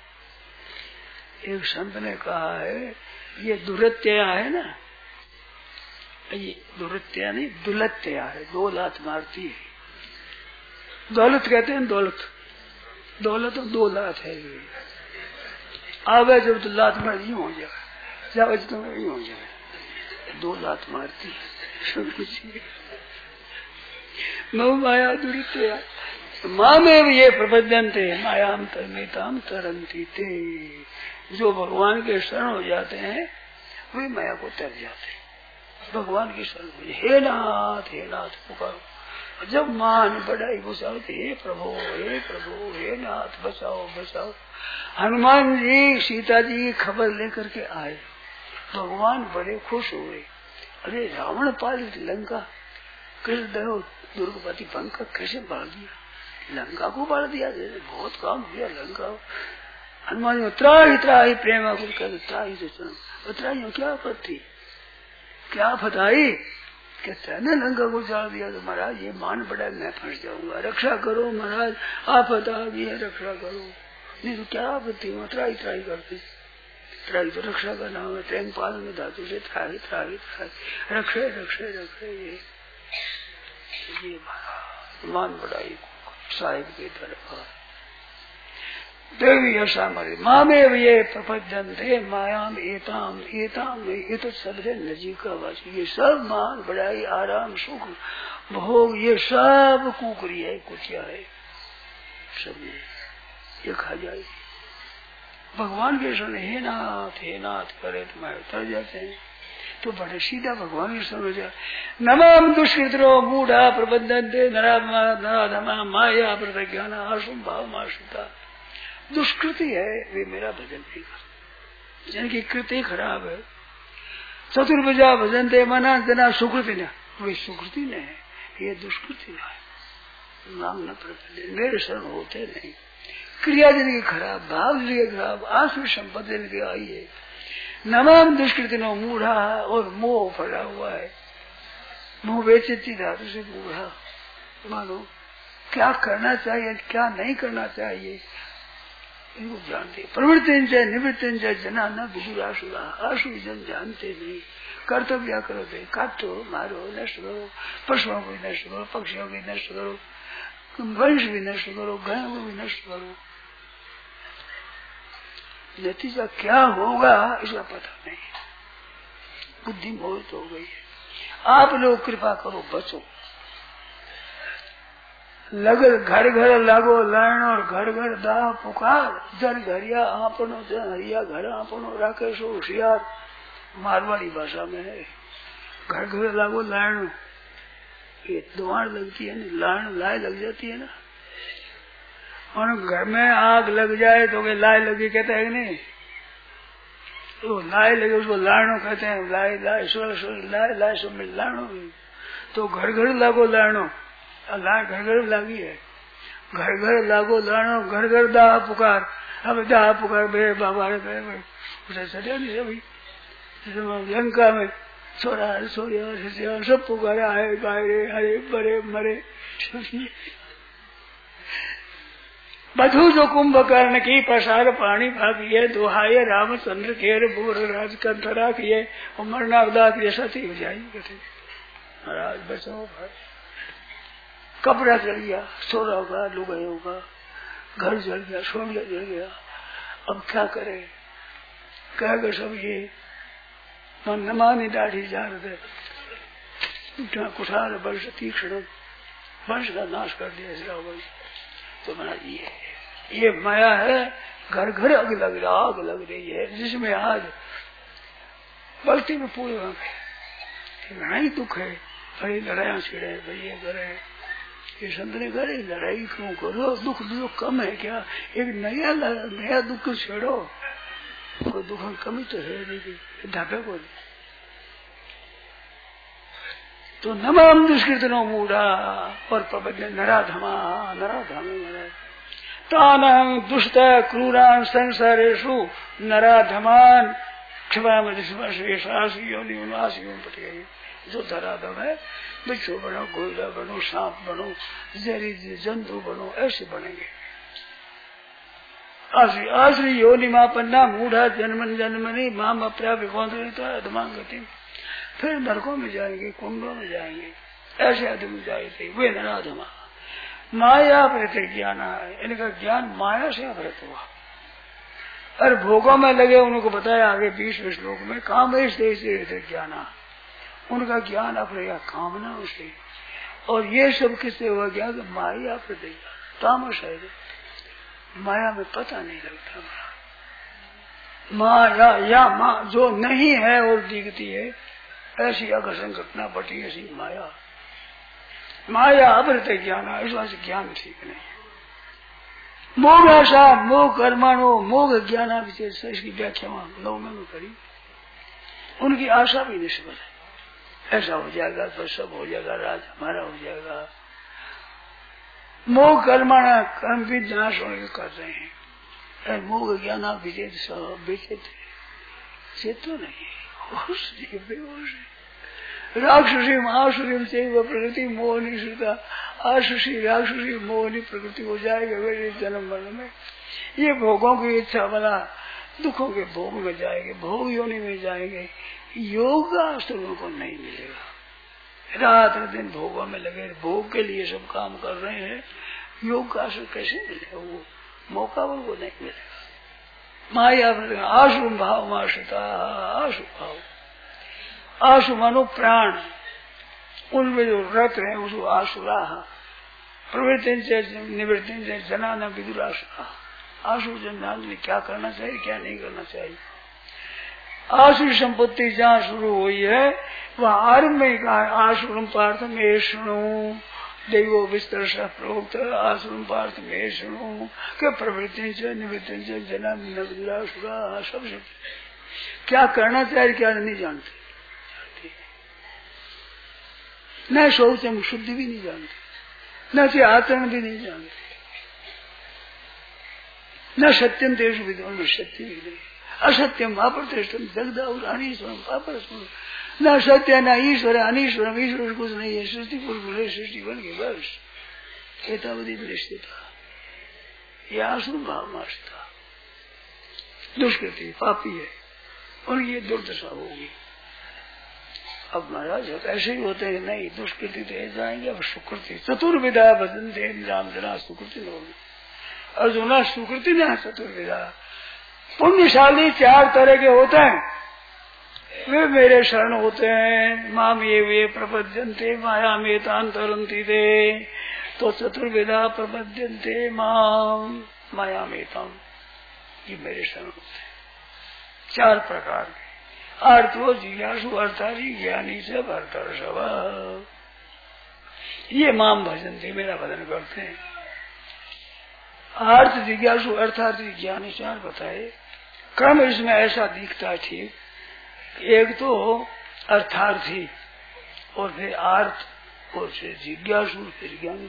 एक संत ने कहा है ये दुरत्या है ना, ये दुरत्या नहीं दुलत्या है, दो लात मारती है। दौलत कहते हैं, दौलत दौलत और दो लात है। आवे जब तो लात मार यूं हो जाए, जावे तो यूं हो जाए, दो लात मारती सब कुछ। नव माया दुरित्या माँ में भी ये प्रबंधन थे, मायाम तरमिताम तरंती थे। जो भगवान के शरण हो जाते हैं वे माया को तर जाते हैं। भगवान की शरण हो, हे नाथ हे नाथ पुकारो। जब मान बढ़ाई बचाओ, हे प्रभु हे प्रभु हे नाथ बचाओ बचाओ। हनुमान जी सीता जी की खबर लेकर के आए, भगवान बड़े खुश हुए। अरे रावण पालित लंका, कृष्ण देव दुर्गपति पंख कैसे बाढ़ दिया, लंका को बाढ़ दिया, बहुत काम किया लंका। हनुमान जी त्राही त्राही प्रेमा को कहते त्राही से चलो, त्राही क्या पत्ती क्या फताई, कहते है ना लंका को जाड़ दिया। तो महाराज ये मान बड़ा, मैं फंस जाऊंगा, रक्षा करो महाराज, आफत आ गई है, रक्षा करो। नहीं तो क्या आपत्ति, वहाँ त्राही त्राही करते, त्राही तो रक्षा का नाम है, प्रेम पालन में धातु से त्राही त्राही त्राही रखे रखे रखे। ये ये मान बढ़ाई साहिब के दरबार। देवी ऐसा मरे माँ में ये प्रपंचन थे, मायाम एताम एताम ये तो सब है नजीका वासी। ये सब मान बढ़ाई आराम सुख भोग ये सब कुकरी है, कुतिया है, सब ये खा जाएगी। भगवान के शरण हे नाथ हे नाथ करे तो मैं उतर जाते हैं, तो बड़े सीधा भगवान के शरण जाए। नमाम दुष्कृतो मूढ़ा प्रबंधन दे नरा माया प्रज्ञान आशुम भाव माशुता। दुष्कृति है वे मेरा भजन नहीं करते, जिनकी कृति खराब है। चतुर्भुजा भजन दे मना जना सुकृति न, वे सुकृति न है, ये दुष्कृति न है। नाम न प्रबंधन मेरे शरण होते नहीं। क्रिया जिनकी खराब, भाव जिनके खराब, आसु संपत्ति जिनकी आई है। नमाम दुष्कृति नो मूढ़ा, और मोह फैला हुआ है। मोह बेचिती धातु से मूढ़ा, मानो क्या करना चाहिए क्या नहीं करना चाहिए इनको जानते। प्रवृत्ति निवृत्ति जना न विदुर आशुरा, आशु जन जानते नहीं। कर्तव्य करो थे, काटो मारो नष्ट करो, पशुओं को भी नष्ट करो, पक्षियों को भी नष्ट करो, वंश भी नष्ट करो, गायों को भी नष्ट करो। नतीजा क्या होगा इसका पता नहीं, बुद्धि मोहित हो गई है। आप लोग कृपा करो बचो। लगल घर घर लागो लाइन और घर घर दाह पुकार, जन घरिया आपनो जन हरिया घर आपनो राखे सो होशियार। मारवाड़ी भाषा में है घर घर लागो लाइन, ये दुआर लगती है ना, लाइन लाई लग जाती है ना। और घर में आग लग जाए तो लाई लगी कहते हैं नहीं, तो लाई लगे उसको लाइनो कहते हैं। लाई लाई स्वर स्वर लाई लाई सब में लाइनो, तो घर घर लागो लाइनो, लाइन घर घर लागी है। घर घर लागो लाइनो, घर घर दाह पुकार। अब दाह पुकार बे बाबा रे उसे चढ़िया नहीं अभी लंका में छोरा छोरिया सब पुकारा है, गाय रे हरे बड़े मरे। बधु जो कुंभकर्ण की प्रसार पानी भागिए दुहाये रामचंद्र केर बोर राज कंथरा किए और मरनावदा की सती हो जाएगी कथे महाराज बचाओ भाई। कपड़ा जल गया, सोना होगा, लुगाई होगा, घर जल गया, सोनिया जल गया, अब क्या करे? कहेगा सब ये मन नमानी दाढ़ी जा रहे कुठार वर्ष तीक्ष्ण वंश का नाश कर दिया इसका वंश। तो महाराज ये ये माया है, घर घर आग लग रहा आग लग रही है, जिसमें आज बस्ती में पूरे लड़ाई दुख है, बड़ी लड़ाइया छिड़े भाई ये करे ये संत ने करे लड़ाई क्यों करो, दुख दुख कम है क्या? एक नया नया दुख छेड़ो, कोई दुख में कमी तो है नहीं, ढापे को तो नमाम दुष्कृतनो मूढ़ा और प्रबंध नराधमा नराधम तान दुष्ट क्रूरान संसारेशु नराधमान जो धराधम है बिच्छू बनो, गोला बनो, सांप बनो, जहरी जंतु बनो, ऐसे बनेंगे। आश्री आश्री योनि माँ पन्ना मूढ़ा जन्मन जन्मनी माम अपरा विकौंत अधमांगति, फिर नरकों में जाएंगे, कुंडों में जाएंगे, ऐसे आदमी जाएंगे वे नराधमा। माया प्रति ज्ञान है, इनका ज्ञान माया से अवृत हुआ और भोगों में लगे। उनको बताया आगे बीसवें श्लोक में काम से ज्ञान, उनका ज्ञान अपने कामना से, और ये सब किससे हुआ ज्ञान? माया प्रति तामस है, माया में पता नहीं लगता। माया या माँ जो नहीं है और दिखती है, ऐसी आकर्षण घटना पटी ऐसी माया। माया अवृत ज्ञान, इस वजह से ज्ञान ठीक नहीं। मोह आशा मोह कर्माणो मोह ज्ञान विशेष, इसकी व्याख्या नौ में करी। उनकी आशा भी निष्फल है, ऐसा हो जाएगा तो सब हो जाएगा, राज हमारा हो जाएगा। मोह कर्माणा कर्म भी नाश होने कर रहे हैं, मोह ज्ञान विचेत सब विचेत चेत तो नहीं, होश नहीं, बेहोश है। राक्षसी आसुरी से वह प्रकृति मोह नहीं श्रुता, आसुषी राक्षसी मोहनी प्रकृति हो जाएगा मेरे जन्म मरण में। ये भोगों की इच्छा वाला दुखों के भोग में जाएंगे, भोग योनि में जाएंगे, योग आश्रम उनको नहीं मिलेगा। रात दिन भोगों में लगे, भोग के लिए सब काम कर रहे हैं, योग का आश्रम कैसे मिलेगा? वो मौका उनको नहीं मिलेगा। माया आशु भाव माश्रिता, आशु भाव, आशु मानो प्राण, उनमें जो रत है उसको आशुरा, प्रवृत्ति से निवृत्ति से जना न विदुराशुरा। आशु जन में क्या करना चाहिए क्या नहीं करना चाहिए। आशु संपत्ति जहाँ शुरू हुई है वहाँ आरम्भ में कहा आशुरम पार्थ में शुणु देवो विस्तर प्रोक्त, आश्रम पार्थ में शुणु के प्रवृत्ति से निवृत्ति से जना न विदुराशुरा। सब क्या करना चाहिए क्या नहीं जानते, न शौच हम शुद्धि भी नहीं जानते, न से आचरण भी नहीं जानते, न सत्यम देश विद्वान में सत्य भी नहीं, असत्यम अप्रतिष्ठम जगदा और अनीश्वरम पापर, न सत्य न ईश्वर अनीश्वरम, ईश्वर कुछ नहीं है, सृष्टि पुरुष सृष्टि बन के बस एतावधि दृष्टिता, यह आसुर भाव मार्षता दुष्कृति पापी है और ये दुर्दशा होगी। अब महाराज ऐसे ही होते हैं, नहीं दुष्कृति दे जाएंगे, अब सुकृति चतुर्विधा भजन थे राम जना सुकृति लोग, अर्जुना सुकृति न चतुर्विधा। पुण्यशाली चार तरह के होते हैं, वे मेरे शरण होते हैं, माम ये वे प्रपद्यन्ते माया में तांतरंती दे, तो चतुर्विधा प्रपद्यन्ते माम माया में ताम, ये मेरे शरण होते हैं चार प्रकार के। अर्थो जिज्ञासु अर्थारी ज्ञानी सब अर्थर्षभ, ये माम भजन थे मेरा भजन करते हैं। अर्थ जिज्ञासु अर्थार्थी ज्ञानी चार बताए, क्रम इसमें ऐसा दिखता है ठीक, एक तो अर्थार्थी और फिर अर्थ और फिर जिज्ञासु फिर ज्ञानी।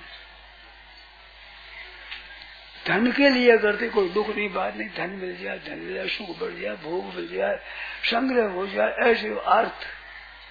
धन के लिए करते कोई दुख नहीं बात नहीं, धन मिल जाए धन मिल जाए सुख बढ़ जाए भोग मिल जाए संग्रह हो जाए ऐसे अर्थ,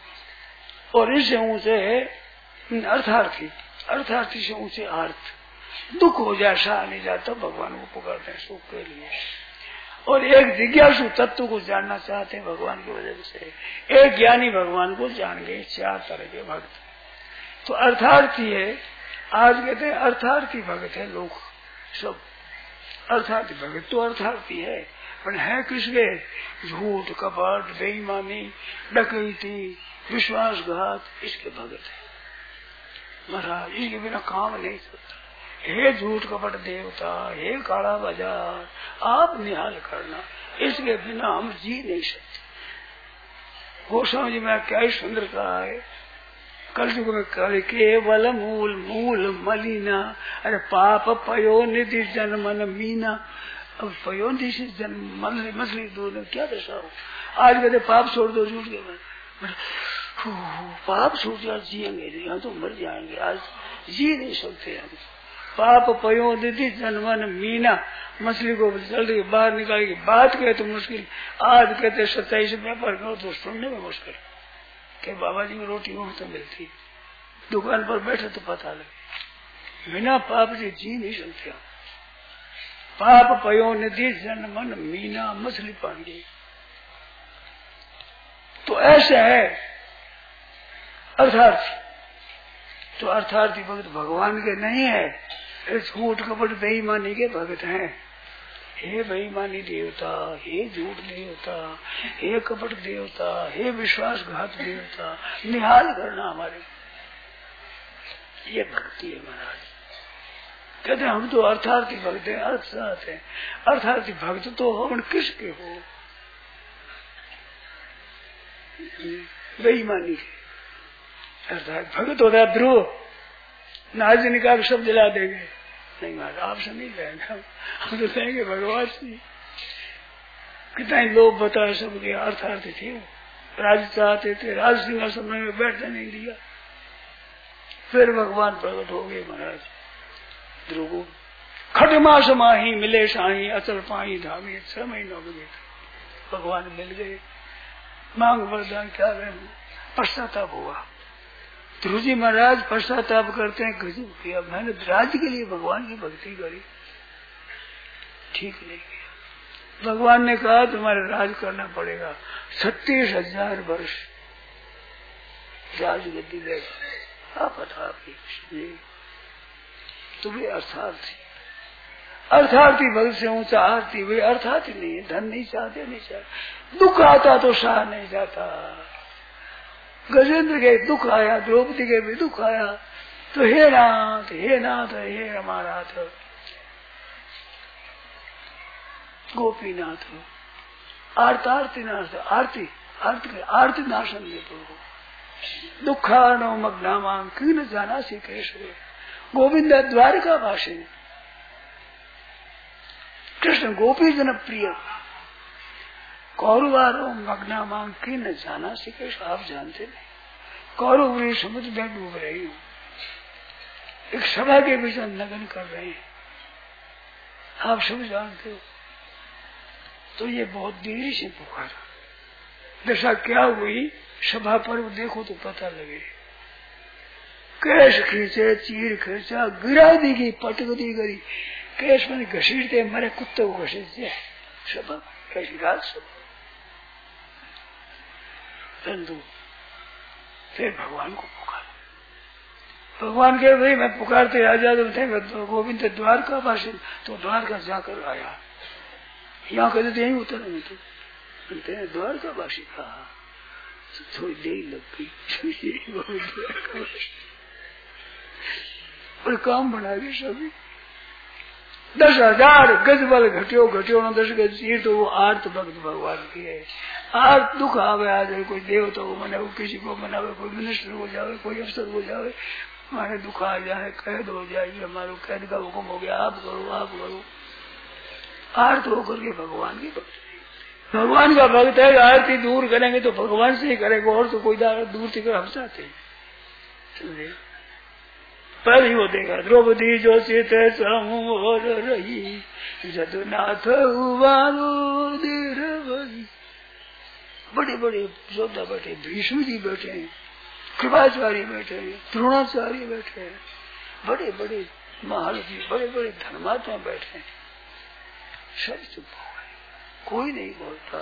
और इससे ऊंचे अर्थार्थी, अर्थार्थी से ऊंचे अर्थ। दुख हो जाए सहा नहीं जाता, भगवान को पुकारते हैं सुख के लिए। और एक जिज्ञासु तत्व को जानना चाहते हैं भगवान की वजह से, एक ज्ञानी भगवान को जान गए। चार तरह के भक्त। तो अर्थार्थी है, आज कहते हैं अर्थार्थी भक्त है लोग सब। अर्थार्थी भक्त तो अर्थार्थी है, पर है किसके? झूठ, कपट, बेईमानी, डकैती, विश्वासघात, इसके भगत है महाराज। इसके बिना काम नहीं चलता। हे झूठ कपट देवता, हे काला बाजार, आप निहाल करना, इसके बिना हम जी नहीं सकते। गोस्वामी जी में क्या ही सुंदर कहा है, कल युग में कल केवल मूल मूल मलिना, अरे पाप पयो निधि जन्मन मीना। अब पयो निधि जन्म मछली दूध क्या दशा हो। आज कहते पाप छोड़ दो, झूठ के बाद पाप छूट जाए जियेंगे नहीं, हम तो मर जाएंगे, आज जी नहीं सकते हम। पाप पयो दीदी जन्मन मीना, मछली को जल्दी बाहर निकाल के बात कहे तो मुश्किल। आज कहते सत्ताईस व्यापार करो तो सुनने में मुश्किल के बाबा जी में रोटी मुफ्त तो मिलती, दुकान पर बैठे तो पता लगे। बिना पाप से जी नहीं सकते हम। पाप पयो निधि जन्मन मीना, मछली पान गई। तो ऐसा है अर्थार्थी। तो अर्थार्थी भक्त भगवान के नहीं है, झूठ कपट बेईमानी के भक्त हैं। हे बेईमानी देवता, हे झूठ देवता, हे कपट देवता, हे विश्वासघात देवता, निहाल करना हमारे। ये भक्ति है महाराज। कहते हैं हम तो अर्थार्थी भक्त हैं, अर्थात है। अर्थार्थी भक्त तो हम किसके हो? बेईमानी के। अर्थात भक्त होता है ध्रुव, नाज निकाल सब दिला देंगे। नहीं महाराज आपसे नहीं लेंगे, हम तो लेंगे भगवान से। कितना ही लोग बताए सब के अर्थार्थी थे, राज चाहते थे, राज सिंहासन में बैठने नहीं दिया। फिर भगवान प्रकट हो गए महाराज ध्रुव। खटमा समाही मिले शाही, अचल पाही धामी, छह महीनों के भीतर भगवान मिल गए। मांग वरदान क्या गए, पश्चाताप हुआ। ध्रुव जी महाराज पश्चाताप करते हैं, गजब किया मैंने राज्य के लिए भगवान की भक्ति करी, ठीक नहीं किया। भगवान ने कहा तुम्हारे राज करना पड़ेगा, छत्तीस हजार वर्ष राज गद्दी लेगा। आप अर्थार्थी तुम्हें अर्थार्थी अर्थार्थी भक्त से ऊंचा आरती। वे अर्थार्थी नहीं है, धन नहीं चाहते, नहीं चाहते। दुख आता तो सहा नहीं जाता। गजेंद्र के दुख आया, द्रौपदी के भी दुख आया, तो हे नाथ हे नाथ हे रमानाथ गोपीनाथ आरतारती नाथ, आरती आरती आरती नाशन में तो दुखानो मग्नामा किन जाना सी केशव। गोविंद द्वारिका भाषी, कृष्ण गोपी जन प्रिय। कौरवारो मग्नामा किन जाना सी केशव। आप जानते नहीं, कौरव समुद्र में डूब रही हूँ, एक सभा के बीच नगन कर रहे हैं, आप सब जानते हो। तो ये बहुत देरी से पुकारा। दशा क्या हुई, सभा पर देखो तो पता लगे। केश खींचे, चीर खींचा, गिरा दी गई, पटक दी गई। केश मैंने घसीटते मरे कुत्ते को घसीटते सभा कैसी रात सभा। परंतु फिर भगवान को पुकारा। भगवान के भाई मैं पुकारते आ जा तो गोविंद द्वारका भाषी, तो द्वारका जाकर आया। यहाँ कहते थे यही उतरेंगे, तो कहते हैं द्वारका भाषी कहा। थोड़ी देर लग गई और काम बना गए सभी। दस हजार गज बल घटियो घटियो न दस गज चीर, तो वो आर्त भक्त भगवान की है। आर्त दुख आवे आ जाए, कोई देवता को मनावे, किसी को मनावे, कोई मिनिस्टर हो जावे, कोई अफसर हो जावे, हमारे दुख आ जाए, कैद हो जाए, हमारे कैद का हुक्म हो गया, आप करो आप करो। आर्त होकर के भगवान की भक्ति। भगवान का भक्त है, आरती दूर करेंगे तो भगवान से ही करेंगे, और तो कोई दूर से कर हम चाहते हैं। पहले वो देखा द्रौपदी जो चित समोर रही, जदुनाथ बड़े बड़े योद्धा बैठे, भीष्म जी बैठे, कृपाचार्य बैठे, द्रोणाचार्य बैठे, बड़े बड़े महल जी बड़े बड़े धर्मात्मा बैठे, सब चुप हो गए, कोई नहीं बोलता।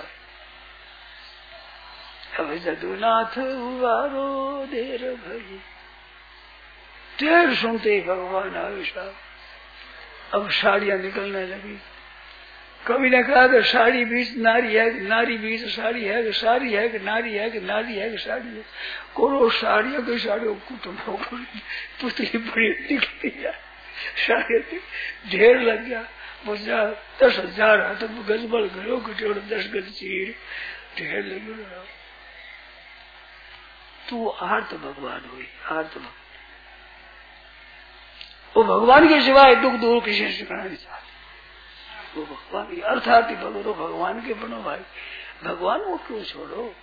अब जदुनाथ उबारो देर भई, देर सुनते भगवान आए साहब। अब साड़ियां निकलने लगी। कभी ने कहा कि साड़ी बीच नारी है, नारी बीच साड़ी है, साड़ी है कि नारी है, कि नारी है कि साड़ी है। कोनो साड़ियों की साड़ियों कुटुंबों को पुतली बड़ी निकलती है, साड़ी ढेर लग गया। मुझा दस हजार हाथ गजबल घरों की टेड़ दस गज चीर ढेर लगी। तू आर्त भगवान हुई, आर्त भगवान। वो भगवान के सिवाय दुख दूर किसी से करना नहीं चाहते। वो भगवान अर्थात भगवान भगवान के बनो भाई, भगवान वो क्यों छोड़ो।